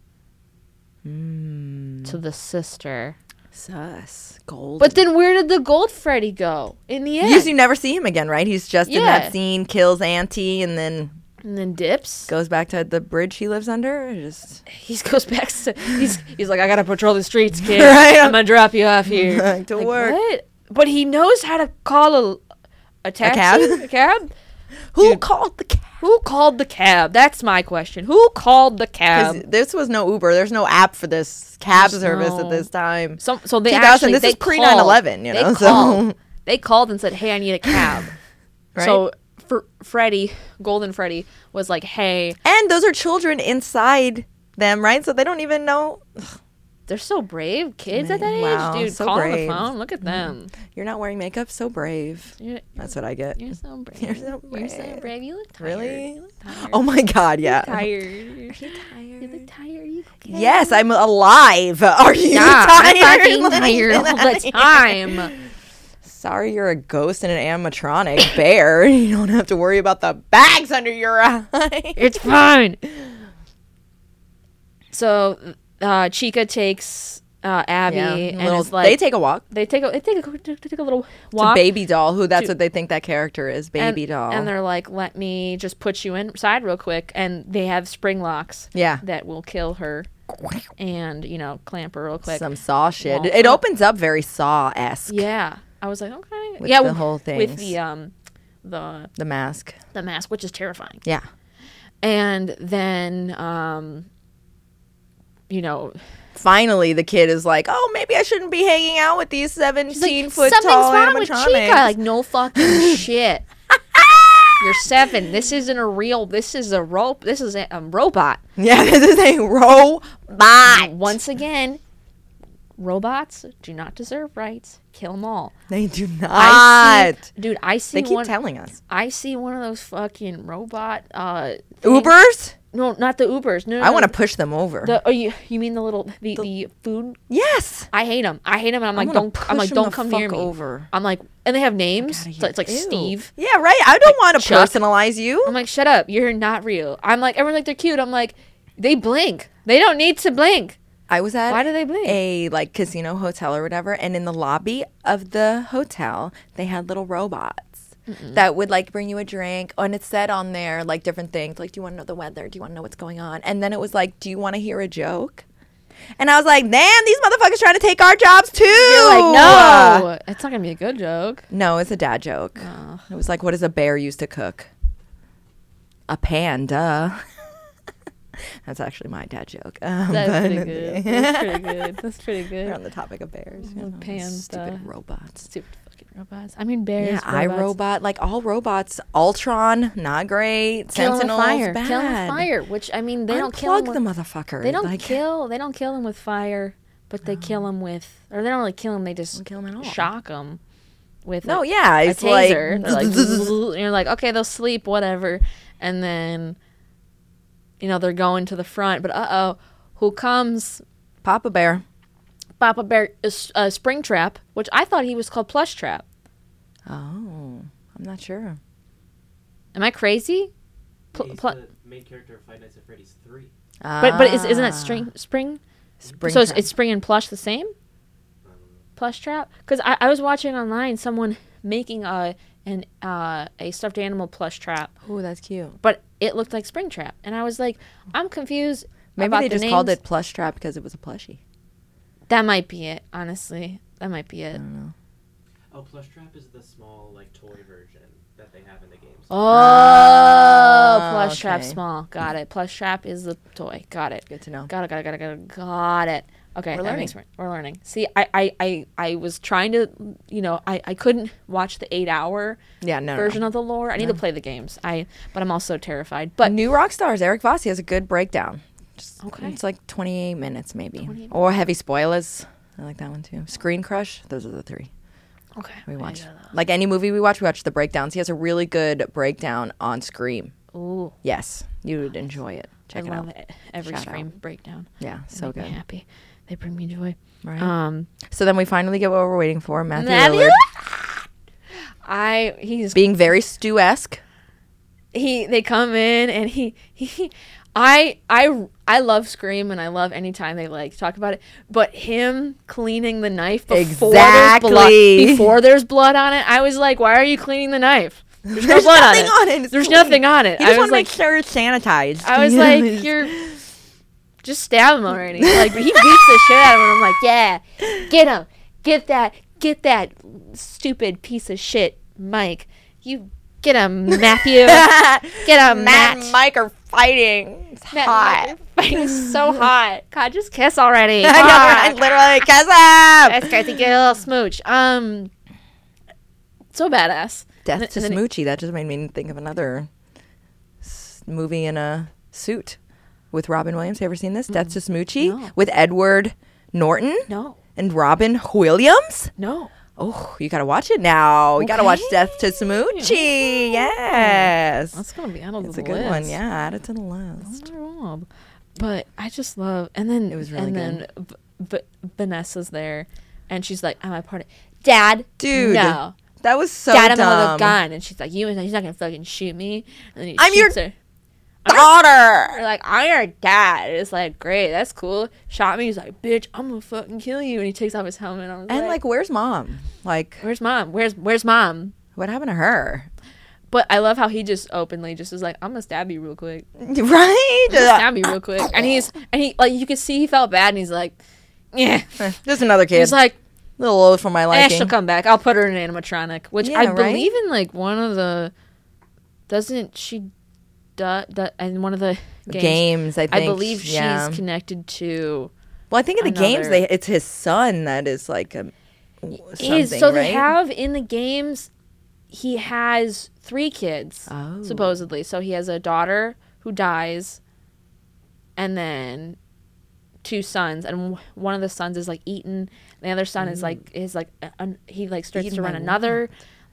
S4: Hmm.
S3: to the sister.
S4: Sus. Gold.
S3: But then where did the gold Freddy go in the end?
S4: You, you never see him again, right? He's just in
S3: Yeah.
S4: that scene, kills Auntie, and then
S3: and then dips.
S4: goes back to the bridge he lives under. Just
S3: He goes back to he's he's like, I gotta patrol the streets, kid.
S4: Right.
S3: I'm gonna drop you off here.
S4: Back to
S3: Like,
S4: work.
S3: What? But he knows how to call a a taxi,
S4: cab?
S3: a cab.
S4: who
S3: Dude.
S4: called the cab?
S3: Who called the cab? That's my question. Who called the
S4: 'Cause
S3: cab?
S4: this was no Uber. There's no app for this cab
S3: There's
S4: service
S3: no-
S4: at this time.
S3: So, so they
S4: two thousand,
S3: actually
S4: this
S3: they
S4: is pre
S3: called-
S4: nine eleven, you
S3: they
S4: know, so-
S3: Called, they called and said, "Hey, I need a cab."
S4: Right?
S3: So for Freddy, Golden Freddy was like, "Hey,
S4: And those are children inside them, right? So they don't even know.
S3: they're so brave, kids at that
S4: Man, wow,
S3: age, dude.
S4: so
S3: call on
S4: brave.
S3: the phone. Look at them.
S4: You're not wearing makeup. So brave.
S3: You're,
S4: That's what I get.
S3: you're so brave.
S4: You're so
S3: You're so
S4: brave.
S3: brave. You look tired.
S4: Really?
S3: You look tired.
S4: Oh my God, yeah.
S3: tired. You're tired. You look tired. You okay?
S4: Yes, I'm alive. Are you
S3: Yeah,
S4: tired?
S3: I'm fucking
S4: Like,
S3: tired all the time.
S4: Sorry, you're a ghost and an animatronic bear. You don't have to worry about the bags under your eye.
S3: It's fine. So, uh, Chica takes uh, Abby
S4: Yeah,
S3: and
S4: little-
S3: is like
S4: they take a walk.
S3: they take a they take a they take a little
S4: It's a
S3: walk.
S4: baby doll. Who? That's
S3: to-
S4: what they think that character is. Baby
S3: and,
S4: doll.
S3: And they're like, let me just put you inside real quick. And they have spring locks
S4: yeah.
S3: that will kill her and, you know, clamp her real quick.
S4: Some Saw shit.
S3: Well,
S4: It
S3: uh,
S4: opens up very Saw esque.
S3: Yeah. I was like, okay.
S4: With
S3: yeah,
S4: the
S3: with-
S4: whole
S3: with
S4: things.
S3: the um the
S4: The mask.
S3: the mask, which is terrifying.
S4: Yeah.
S3: And then um you know,
S4: Finally, the kid is like, "Oh, maybe I shouldn't be hanging out with these
S3: she's like,
S4: seventeen foot
S3: something's
S4: tall
S3: wrong with
S4: animatronics."
S3: Chica. Like, no fucking shit. You're seven. This isn't a real. This is a rope. This is a um, robot.
S4: Yeah, this is a robot.
S3: Once again, robots do not deserve rights. Kill them all.
S4: They do not.
S3: I see, dude. I see
S4: They keep
S3: one.
S4: telling us.
S3: I see one of those fucking robot. Uh, things-
S4: Ubers?
S3: no, not the Ubers. No, no
S4: I
S3: no,
S4: want to push them over.
S3: The oh, you you mean the little the, the food?
S4: yes.
S3: I hate them. I hate them. And I'm
S4: I
S3: like,
S4: wanna
S3: don't. I'm
S4: push
S3: like,
S4: 'em
S3: don't
S4: the
S3: come near
S4: fuck
S3: me.
S4: over.
S3: I'm like, and they have names.
S4: Outta
S3: So
S4: here.
S3: it's like
S4: Ew.
S3: Steve.
S4: Yeah, right. I don't want to
S3: Chuck.
S4: personalize you.
S3: I'm like, shut up. You're not real. I'm like, everyone's like, they're cute. I'm like, they blink. They don't need to blink.
S4: I was at
S3: Why do they blink?
S4: a like casino hotel or whatever, and in the lobby of the hotel, they had little robots that would like bring you a drink, and it said on there like different things, like, do you want to know the weather? Do you want to know what's going on? And then it was like, do you want to hear a joke? And I was like, damn, these motherfuckers trying to take our jobs too.
S3: You're like, no, it's not gonna be a good joke.
S4: No, it's a dad joke.
S3: Oh.
S4: It was like, what does a bear use to cook? A pan, duh. That's actually my dad joke. Um,
S3: That's
S4: but-
S3: pretty good. That's pretty good. That's pretty
S4: We're on
S3: good.
S4: the topic of bears. You
S3: Oh,
S4: know,
S3: pan,
S4: stupid
S3: duh.
S4: robots.
S3: Stupid fucking robots. I mean, bears.
S4: Yeah,
S3: robots.
S4: iRobot, like all robots. Ultron, not great.
S3: Kill 'em with
S4: Sentinels,
S3: fire.
S4: bad.
S3: Kill 'em with fire. Which I mean, they don't kill
S4: Unplug
S3: them
S4: the
S3: with,
S4: motherfucker.
S3: They don't
S4: like,
S3: kill. They don't kill them with fire, but they kill them with, or they don't really kill them. They just
S4: Don't kill 'em at all.
S3: shock them with.
S4: No,
S3: a,
S4: yeah,
S3: a
S4: it's
S3: taser.
S4: like,
S3: They're like and you're like, okay, they'll sleep, whatever, and then, you know, they're going to the front, but uh oh, who comes?
S4: Papa Bear.
S3: Papa Bear is uh, Springtrap, which I thought he was called Plushtrap.
S4: Oh, I'm not sure.
S3: Am I crazy? Pl-
S7: He's
S3: pl-
S7: the main character of Five Nights at Freddy's three.
S3: but but is, isn't that
S4: Ah.
S3: string spring?
S4: Spring
S3: so it's,
S4: Trap.
S3: it's spring and plush the same? Plush trap? Because I, I was watching online someone making a an uh, a stuffed animal plush trap,
S4: Oh, that's cute.
S3: but it looked like spring trap, and I was like, I'm confused.
S4: Maybe
S3: about
S4: they
S3: the
S4: just called
S3: names.
S4: it Plush Trap because it was a plushie.
S3: That might be it. Honestly, that might be it.
S7: Oh, Plush Trap is the small like toy version that they have in the games.
S3: Oh,
S4: Ah,
S3: plush trap
S4: okay.
S3: small. Got it. Plush trap is the toy. Got it.
S4: Good to know.
S3: Got it. Got it. Got it. Got it. Got it. Okay,
S4: We're
S3: that makes
S4: learning.
S3: sense. We're learning. See, I, I, I, I was trying to, you know, I, I couldn't watch the eight hour
S4: Yeah, no, no,
S3: version
S4: no.
S3: of the lore. I need to play the games. I, but I'm also terrified. But
S4: New rock stars. Eric Vossi has a good breakdown. Just,
S3: Okay.
S4: It's like twenty-eight minutes maybe.
S3: twenty-eight
S4: Or Heavy Spoilers. I like that one too. Screen Crush. Those are the three
S3: okay,
S4: we
S3: I
S4: watch.
S3: gotta-
S4: Like any movie we watch, we watch the breakdowns. He has a really good breakdown on Scream.
S3: Ooh,
S4: Yes, you would enjoy it. Check
S3: I
S4: it
S3: love
S4: out.
S3: it. Every
S4: Shout
S3: stream
S4: out.
S3: breakdown.
S4: Yeah,
S3: They
S4: so
S3: make me
S4: good.
S3: happy. They bring me joy.
S4: Right.
S3: Um,
S4: So then we finally get what we're waiting for. Matthew,
S3: Matthew
S4: Lillard
S3: I he's
S4: being very Stu-esque.
S3: he they come in and he he I I I love Scream and I love anytime they like talk about it, but him cleaning the knife before there's blood
S4: Exactly.
S3: before there's blood on it, I was like, why are you cleaning the knife? There's no
S4: There's
S3: blood on
S4: nothing
S3: it.
S4: on it. It's
S3: There's
S4: clean.
S3: nothing on it.
S4: You
S3: I
S4: just
S3: was
S4: want to
S3: like,
S4: make sure it's sanitized.
S3: I was
S4: You know,
S3: like,
S4: it's-
S3: you're just stab him already. Like, but he beats the shit out of him. I'm like, yeah, get him, get that, get that stupid piece of shit, Mike. You get him, Matthew. Get him, Matt.
S4: Matt and Mike are fighting. It's
S3: Matt and
S4: hot.
S3: Mike are fighting so hot. God, just kiss already.
S4: I know, right?
S3: Fuck.
S4: Literally, kiss him.
S3: That's crazy. Get a little smooch. Um, so badass.
S4: Death
S3: And
S4: to
S3: then it-
S4: Smoochie. That just made me think of another s- movie in a suit with Robin Williams. Have you ever seen this? Death to Smoochie
S3: No.
S4: with Edward Norton
S3: No,
S4: and Robin Williams.
S3: no.
S4: Oh, you gotta watch it now. You gotta watch
S3: Okay.
S4: Death to Smoochie. Yes,
S3: That's gonna be added to
S4: it's
S3: the
S4: a good
S3: list.
S4: one. Yeah, add it to the list.
S3: Rob. But I just love, and then
S4: It was really
S3: and
S4: good.
S3: then v- v- Vanessa's there, and she's like, "Am I part of Dad?
S4: Dude,
S3: no,
S4: that was so
S3: Dad, I'm gonna
S4: dumb.
S3: have a gun." And she's like, "You, he's not gonna fucking shoot me." And then he
S4: I'm your
S3: shoots her.
S4: Daughter.
S3: Or like, I'm your dad. It's like, great, that's cool. Shot me. He's like, bitch, I'm gonna fucking kill you. And he takes off his helmet. I was
S4: And
S3: like,
S4: like, where's mom? Like,
S3: where's mom? Where's where's mom?
S4: what happened to her?
S3: But I love how he just openly just is like, I'm gonna stab you real quick.
S4: Right?
S3: I'm gonna stab you real quick. And he's and he like you could see he felt bad and he's like, yeah.
S4: Just another kid.
S3: He's like,
S4: a little old for my
S3: eh,
S4: liking.
S3: she'll come back. I'll put her in an animatronic, which
S4: Yeah,
S3: I
S4: right?
S3: believe in. Like one of the, doesn't she, do, do, in one of the games,
S4: games, I think.
S3: I believe
S4: yeah.
S3: she's connected to.
S4: Well, I think in the games,
S3: another-
S4: they it's his son that is like a w- something,
S3: Is so
S4: right?
S3: they have in the games. He has three kids,
S4: Oh.
S3: supposedly. So he has a daughter who dies, and then two sons, and w- one of the sons is like eaten. The other son is like is like a, a- he like starts
S4: Eaten
S3: to run
S4: by
S3: another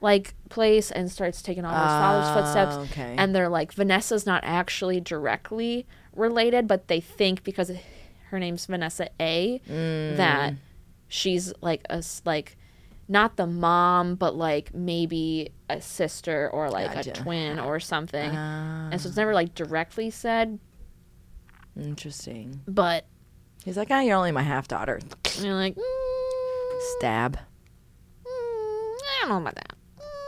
S3: like place and starts taking all his father's footsteps.
S4: okay.
S3: And they're like, Vanessa's not actually directly related, but they think because her name's Vanessa A
S4: Mm.
S3: that she's like a s- like not the mom, but like maybe a sister or like
S4: Gotcha.
S3: a twin or something.
S4: Ah,
S3: And so it's never like directly said,
S4: interesting.
S3: but
S4: He's like, ah, you're only my half daughter.
S3: you're like, mm,
S4: Stab.
S3: mm, I don't know about that.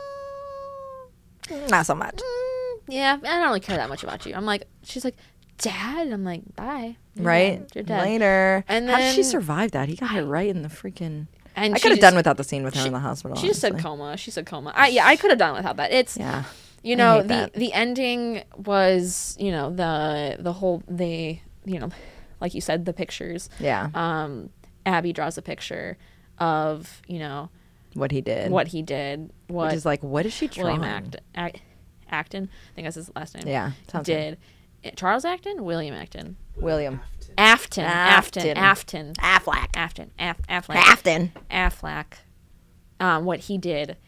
S4: Not so much.
S3: Mm, yeah, I don't really care that much about you. I'm like, she's like, Dad. And I'm like, bye. You're
S4: Right?
S3: dead. You're dead.
S4: Later.
S3: And
S4: How did she
S3: then-
S4: survive that? He got her right in the freaking.
S3: And
S4: I
S3: she
S4: could have
S3: just-
S4: done without the scene with her
S3: she-
S4: in the hospital.
S3: She just said
S4: honestly.
S3: coma. She said coma. I, yeah, I could have done without that. It's
S4: Yeah.
S3: you
S4: I
S3: know
S4: hate
S3: the
S4: that.
S3: the ending was you know the the whole they you know like you said the pictures.
S4: Yeah.
S3: Um, Abby draws a picture of you know
S4: What he did.
S3: what he did. What
S4: Which is like, what is she trying?
S3: William Act, Act, Acton, I think that's his last name.
S4: Yeah. Sounds right.
S3: did Eh, Charles Acton, William Acton,
S4: William.
S3: Afton, Afton,
S4: Afton.
S3: Afton,
S4: Affleck.
S3: Afton, Af- Affleck,
S4: Afton.
S3: Affleck, um, what he did,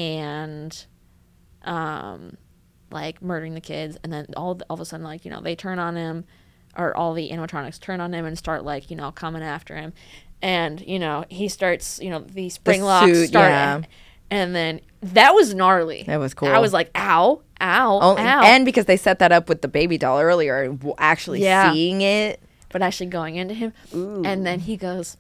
S3: and um, like murdering the kids, and then all all of a sudden, like you know, they turn on him, or all the animatronics turn on him and start like you know coming after him, and you know he starts you know the spring locks
S4: suit,
S3: start,
S4: yeah.
S3: and then that was gnarly.
S4: That was cool.
S3: I was like, ow, ow,
S4: Oh,
S3: ow,
S4: and because they set that up with the baby doll earlier, w- actually
S3: Yeah.
S4: seeing it.
S3: but actually going into him, and then he goes,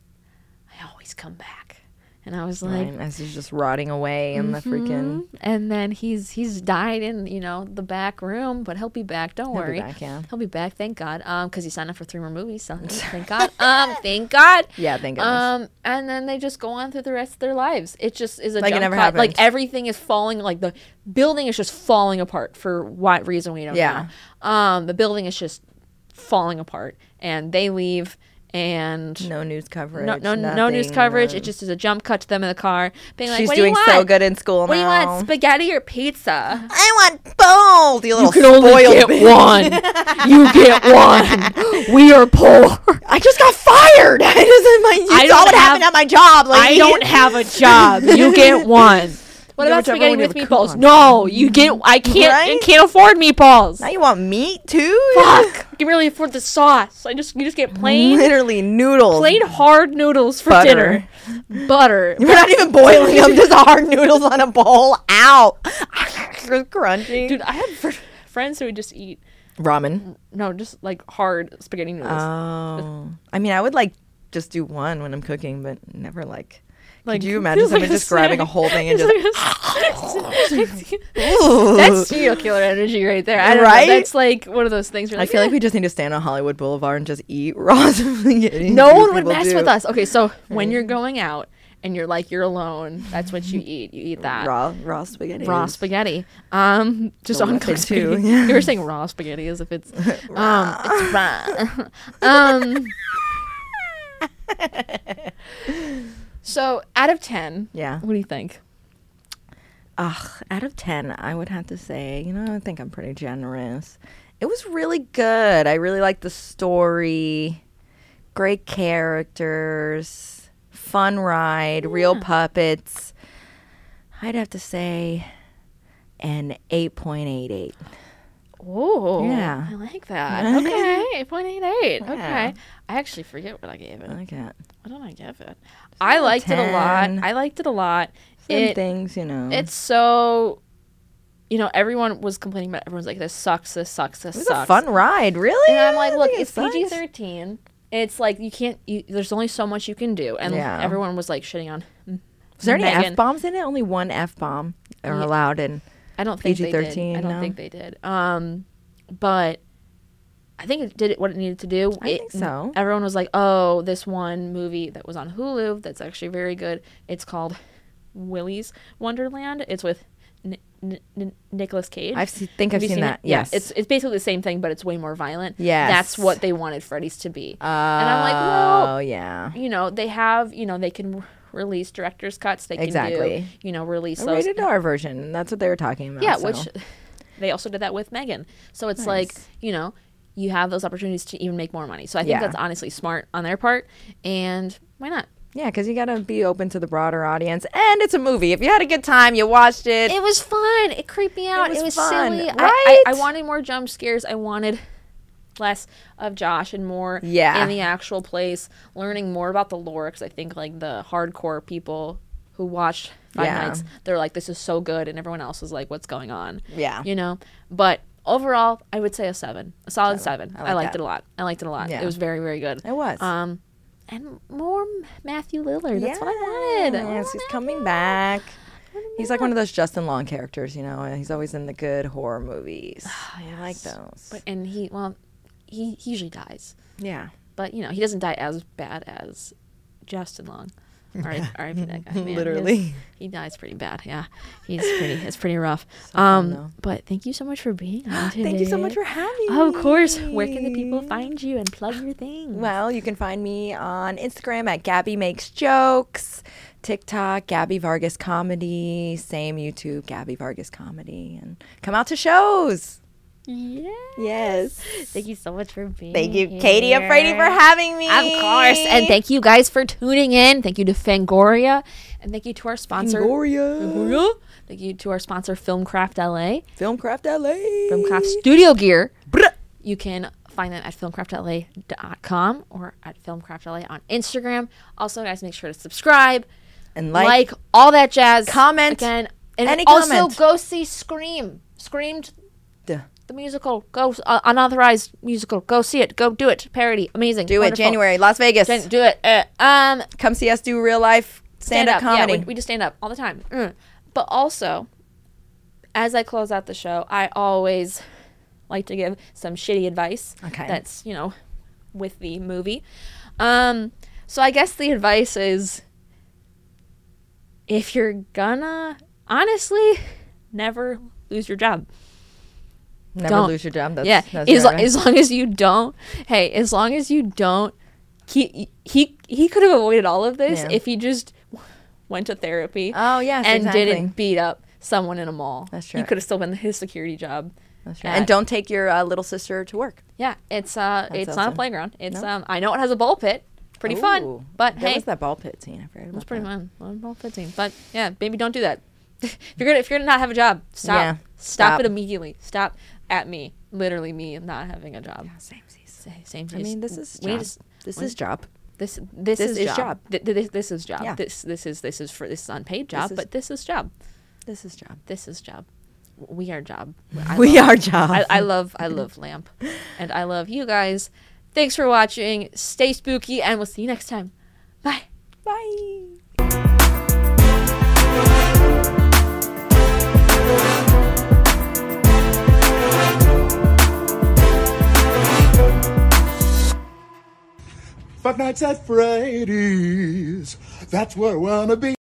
S3: I always come back. And I was like,
S4: Right, as he's just rotting away in the freaking.
S3: and then he's he's died in you know the back room, but he'll be back. Don't
S4: He'll be
S3: worry,
S4: back, yeah.
S3: he'll be back. Thank God, um, because he signed up for three more movies. So thank God, um, thank God.
S4: Yeah, thank goodness.
S3: Um, and then they just go on through the rest of their lives. It just is a
S4: Like it
S3: jump
S4: never
S3: cut. Like
S4: happened.
S3: everything is falling. Like the building is just falling apart for what reason we don't
S4: Yeah.
S3: know. Um, the building is just falling apart, and they leave. And
S4: No news coverage.
S3: no, no, no news
S4: nothing,
S3: coverage.
S4: no-
S3: It just is a jump cut to them in the car, being like,
S4: She's
S3: "What
S4: doing
S3: do you
S4: so
S3: want?
S4: good in school
S3: What do you
S4: now.
S3: want? Spaghetti or pizza?"
S4: I want both. You little
S3: You can only
S4: spoiled
S3: get
S4: bitch.
S3: one. You get one. We are poor.
S4: I just got fired. I just my. You
S3: I
S4: saw
S3: don't
S4: what
S3: have-
S4: happened at my job.
S3: I
S4: lady.
S3: don't have a job. You get one. What
S4: You
S3: about
S4: don't have
S3: spaghetti
S4: one, you
S3: with
S4: have a
S3: meatballs?
S4: coupon.
S3: No, you get. I can't. I
S4: Right?
S3: can't afford meatballs.
S4: Now you want meat too?
S3: Fuck. I can barely afford the sauce. I just you just get plain
S4: Literally noodles.
S3: plain hard noodles for
S4: Butter.
S3: dinner. Butter.
S4: You're not even boiling them. Just hard noodles on a bowl. Ow. Crunchy.
S3: Dude, I have fr- friends who would just eat
S4: Ramen.
S3: no, just like hard spaghetti noodles.
S4: Oh. I mean, I would like just do one when I'm cooking, but never like.
S3: Like,
S4: Could you imagine
S3: it's like
S4: someone
S3: a
S4: just grabbing a
S3: snack.
S4: whole thing and
S3: It's
S4: just?
S3: like a- That's serial killer energy right there. I don't
S4: Right?
S3: know. That's like one of those things. Where
S4: I
S3: like,
S4: feel like
S3: eh.
S4: we just need to stand on Hollywood Boulevard and just eat raw spaghetti.
S3: no
S4: See what
S3: one would
S4: people
S3: mess
S4: do.
S3: with us. Okay, so when you're going out and you're like you're alone, that's what you eat. You eat that raw,
S4: Raw, raw spaghetti.
S3: spaghetti. Um, just
S4: The
S3: on
S4: weapon,
S3: too.
S4: too, yeah.
S3: You were saying raw spaghetti as if it's um, it's raw. um. So out of ten,
S4: Yeah.
S3: what do you think?
S4: Ugh, out of ten, I would have to say, you know, I think I'm pretty generous. It was really good. I really liked the story. Great characters. Fun ride. Real puppets. I'd have to say an eight point eight eight.
S3: Oh,
S4: Yeah.
S3: I like that. Okay, eight point eight eight.
S4: Yeah.
S3: Okay, I actually forget what I gave it.
S4: I like it.
S3: What did I give it? I liked it a lot.
S4: ten.
S3: I liked it a lot.
S4: Some
S3: It,
S4: things, you know.
S3: it's so, you know, everyone was complaining about. Everyone's like, "This sucks. This sucks. This
S4: it was
S3: sucks."
S4: a fun ride, really.
S3: And I'm like,
S4: I
S3: "Look,
S4: think it
S3: it's P G
S4: sucks.
S3: thirteen. It's like you can't. You, there's only so much you can do." And
S4: Yeah.
S3: everyone was like shitting on.
S4: Was there any
S3: Megan.
S4: F bombs in it? Only one F bomb are
S3: Yeah.
S4: allowed in.
S3: I don't think they did.
S4: P G thirteen,
S3: I don't
S4: no?
S3: think they did. Um, but I think it did it what it needed to do.
S4: I
S3: It-
S4: think so.
S3: Everyone was like, "Oh, this one movie that was on Hulu that's actually very good. It's called Willy's Wonderland. It's with N- N- N- Nicolas Cage."
S4: I think
S3: Have
S4: I've
S3: you
S4: seen, that.
S3: Yeah,
S4: Yes.
S3: it's it's basically the same thing, but it's way more violent.
S4: Yes.
S3: That's what they wanted Freddy's to be.
S4: Oh,
S3: and I'm like, well,
S4: yeah.
S3: you know, they have, you know, they can r- release director's cuts. They can
S4: Exactly.
S3: do, you know, release
S4: A
S3: those.
S4: rated R version. That's what they were talking about.
S3: Yeah,
S4: so.
S3: which they also did that with Megan. So it's
S4: Nice.
S3: like, you know, you have those opportunities to even make more money. So I think
S4: Yeah.
S3: that's honestly smart on their part. And why not?
S4: Yeah, because you got to be open to the broader audience. And it's a movie. If you had a good time, you watched it.
S3: It was fun. It creeped me out. It
S4: was
S3: was,
S4: fun,
S3: silly. I,
S4: right?
S3: I, I wanted more jump scares. I wanted less of Josh and more
S4: Yeah.
S3: in the actual place, learning more about the lore, because I think like the hardcore people who watched Five
S4: Yeah.
S3: Nights, they're like, this is so good, and everyone else is like, what's going on?
S4: Yeah.
S3: You know? But overall, I would say a seven. A solid seven.
S4: I
S3: I,
S4: like
S3: liked
S4: that.
S3: it a lot. I liked it a lot.
S4: Yeah.
S3: It was very, very good.
S4: It was.
S3: Um, and more Matthew Lillard. That's what I wanted. I
S4: Yes,
S3: wanted
S4: he's coming back. He's like one of those Justin Long characters, you know. He's always in the good horror movies. I like those.
S3: But and he well, he, he usually dies.
S4: yeah.
S3: But, you know, he doesn't die as bad as Justin Long. R I P that guy. Man.
S4: Literally.
S3: His- he dies pretty bad, yeah. He's pretty, it's pretty rough.
S4: fun, though.
S3: Um, But thank you so much for being on today.
S4: Thank you so much for having me.
S3: Of course. Where can the people find you and plug your things?
S4: Well, you can find me on Instagram at Gabby Makes Jokes, TikTok, Gabby Vargas Comedy, same YouTube, Gabby Vargas Comedy, and come out to shows.
S3: yeah.
S4: Yes.
S3: Thank you so much for being
S4: Thank you,
S3: here.
S4: Katie and Brady, for having me.
S3: Of course. And thank you guys for tuning in. Thank you to Fangoria. And thank you to our sponsor.
S4: Fangoria.
S3: Fangoria. Thank you to our sponsor, Filmcraft L A.
S4: Filmcraft L A.
S3: Filmcraft Studio Gear. You can find them at filmcraft L A dot com or at filmcraft L A on Instagram. Also, guys, make sure to subscribe,
S4: And
S3: like,
S4: like,
S3: all that jazz.
S4: comment,
S3: Again. And
S4: any
S3: also
S4: comment.
S3: go see Scream. Screamed
S4: Duh.
S3: the musical. Go uh, unauthorized musical. Go see it. Go do it. Parody. Amazing.
S4: do it,
S3: Wonderful.
S4: January, Las Vegas.
S3: Jan- do it. Uh, um,
S4: Come see us do real life
S3: stand
S4: stand-up
S3: up.
S4: comedy.
S3: Yeah, we, we just stand up all the time. Mm. But also, as I close out the show, I always like to give some shitty advice.
S4: Okay.
S3: That's, you know, with the movie. Um, so I guess the advice is, if you're gonna, honestly, never lose your job.
S4: Never
S3: don't.
S4: lose your job. That's,
S3: yeah,
S4: that's
S3: as,
S4: your
S3: lo-
S4: advice.
S3: as long as you don't. Hey, as long as you don't. He he he could have avoided all of this
S4: Yeah.
S3: if he just went to therapy.
S4: Oh, yes,
S3: and
S4: exactly.
S3: didn't beat up someone in a mall.
S4: That's
S3: He
S4: true.
S3: could have still been his security job.
S4: That's right.
S3: Yeah.
S4: And don't take your uh, little sister to work.
S3: Yeah, it's uh, it's not a
S4: awesome.
S3: playground. It's
S4: No?
S3: um, I know it has a ball pit. Pretty fun,
S4: Ooh.
S3: but
S4: There
S3: hey,
S4: was that ball pit scene. I forgot about
S3: it's pretty
S4: that.
S3: fun. Well, ball pit team. But yeah, maybe don't do that. if you're gonna if you're gonna not have a job, stop.
S4: Yeah,
S3: stop.
S4: stop.
S3: it immediately. Stop at me. Literally me not having a job.
S4: Same season.
S3: Same. same
S4: I mean, this is
S3: we need
S4: job.
S3: to s-
S4: This
S3: we-
S4: is job.
S3: This this,
S4: This
S3: is,
S4: is
S3: job.
S4: job.
S3: Th- th- this, this is job.
S4: Yeah.
S3: This this is this is for this is unpaid job,
S4: is-
S3: but this is job.
S4: This is job.
S3: This is job. We are job. I
S4: We
S3: love-
S4: are job.
S3: I, I love I love Lamp, and I love you guys. Thanks for watching. Stay spooky, and we'll see you next time. Bye.
S4: Bye.
S6: Five Nights at Freddy's. That's where I wanna be.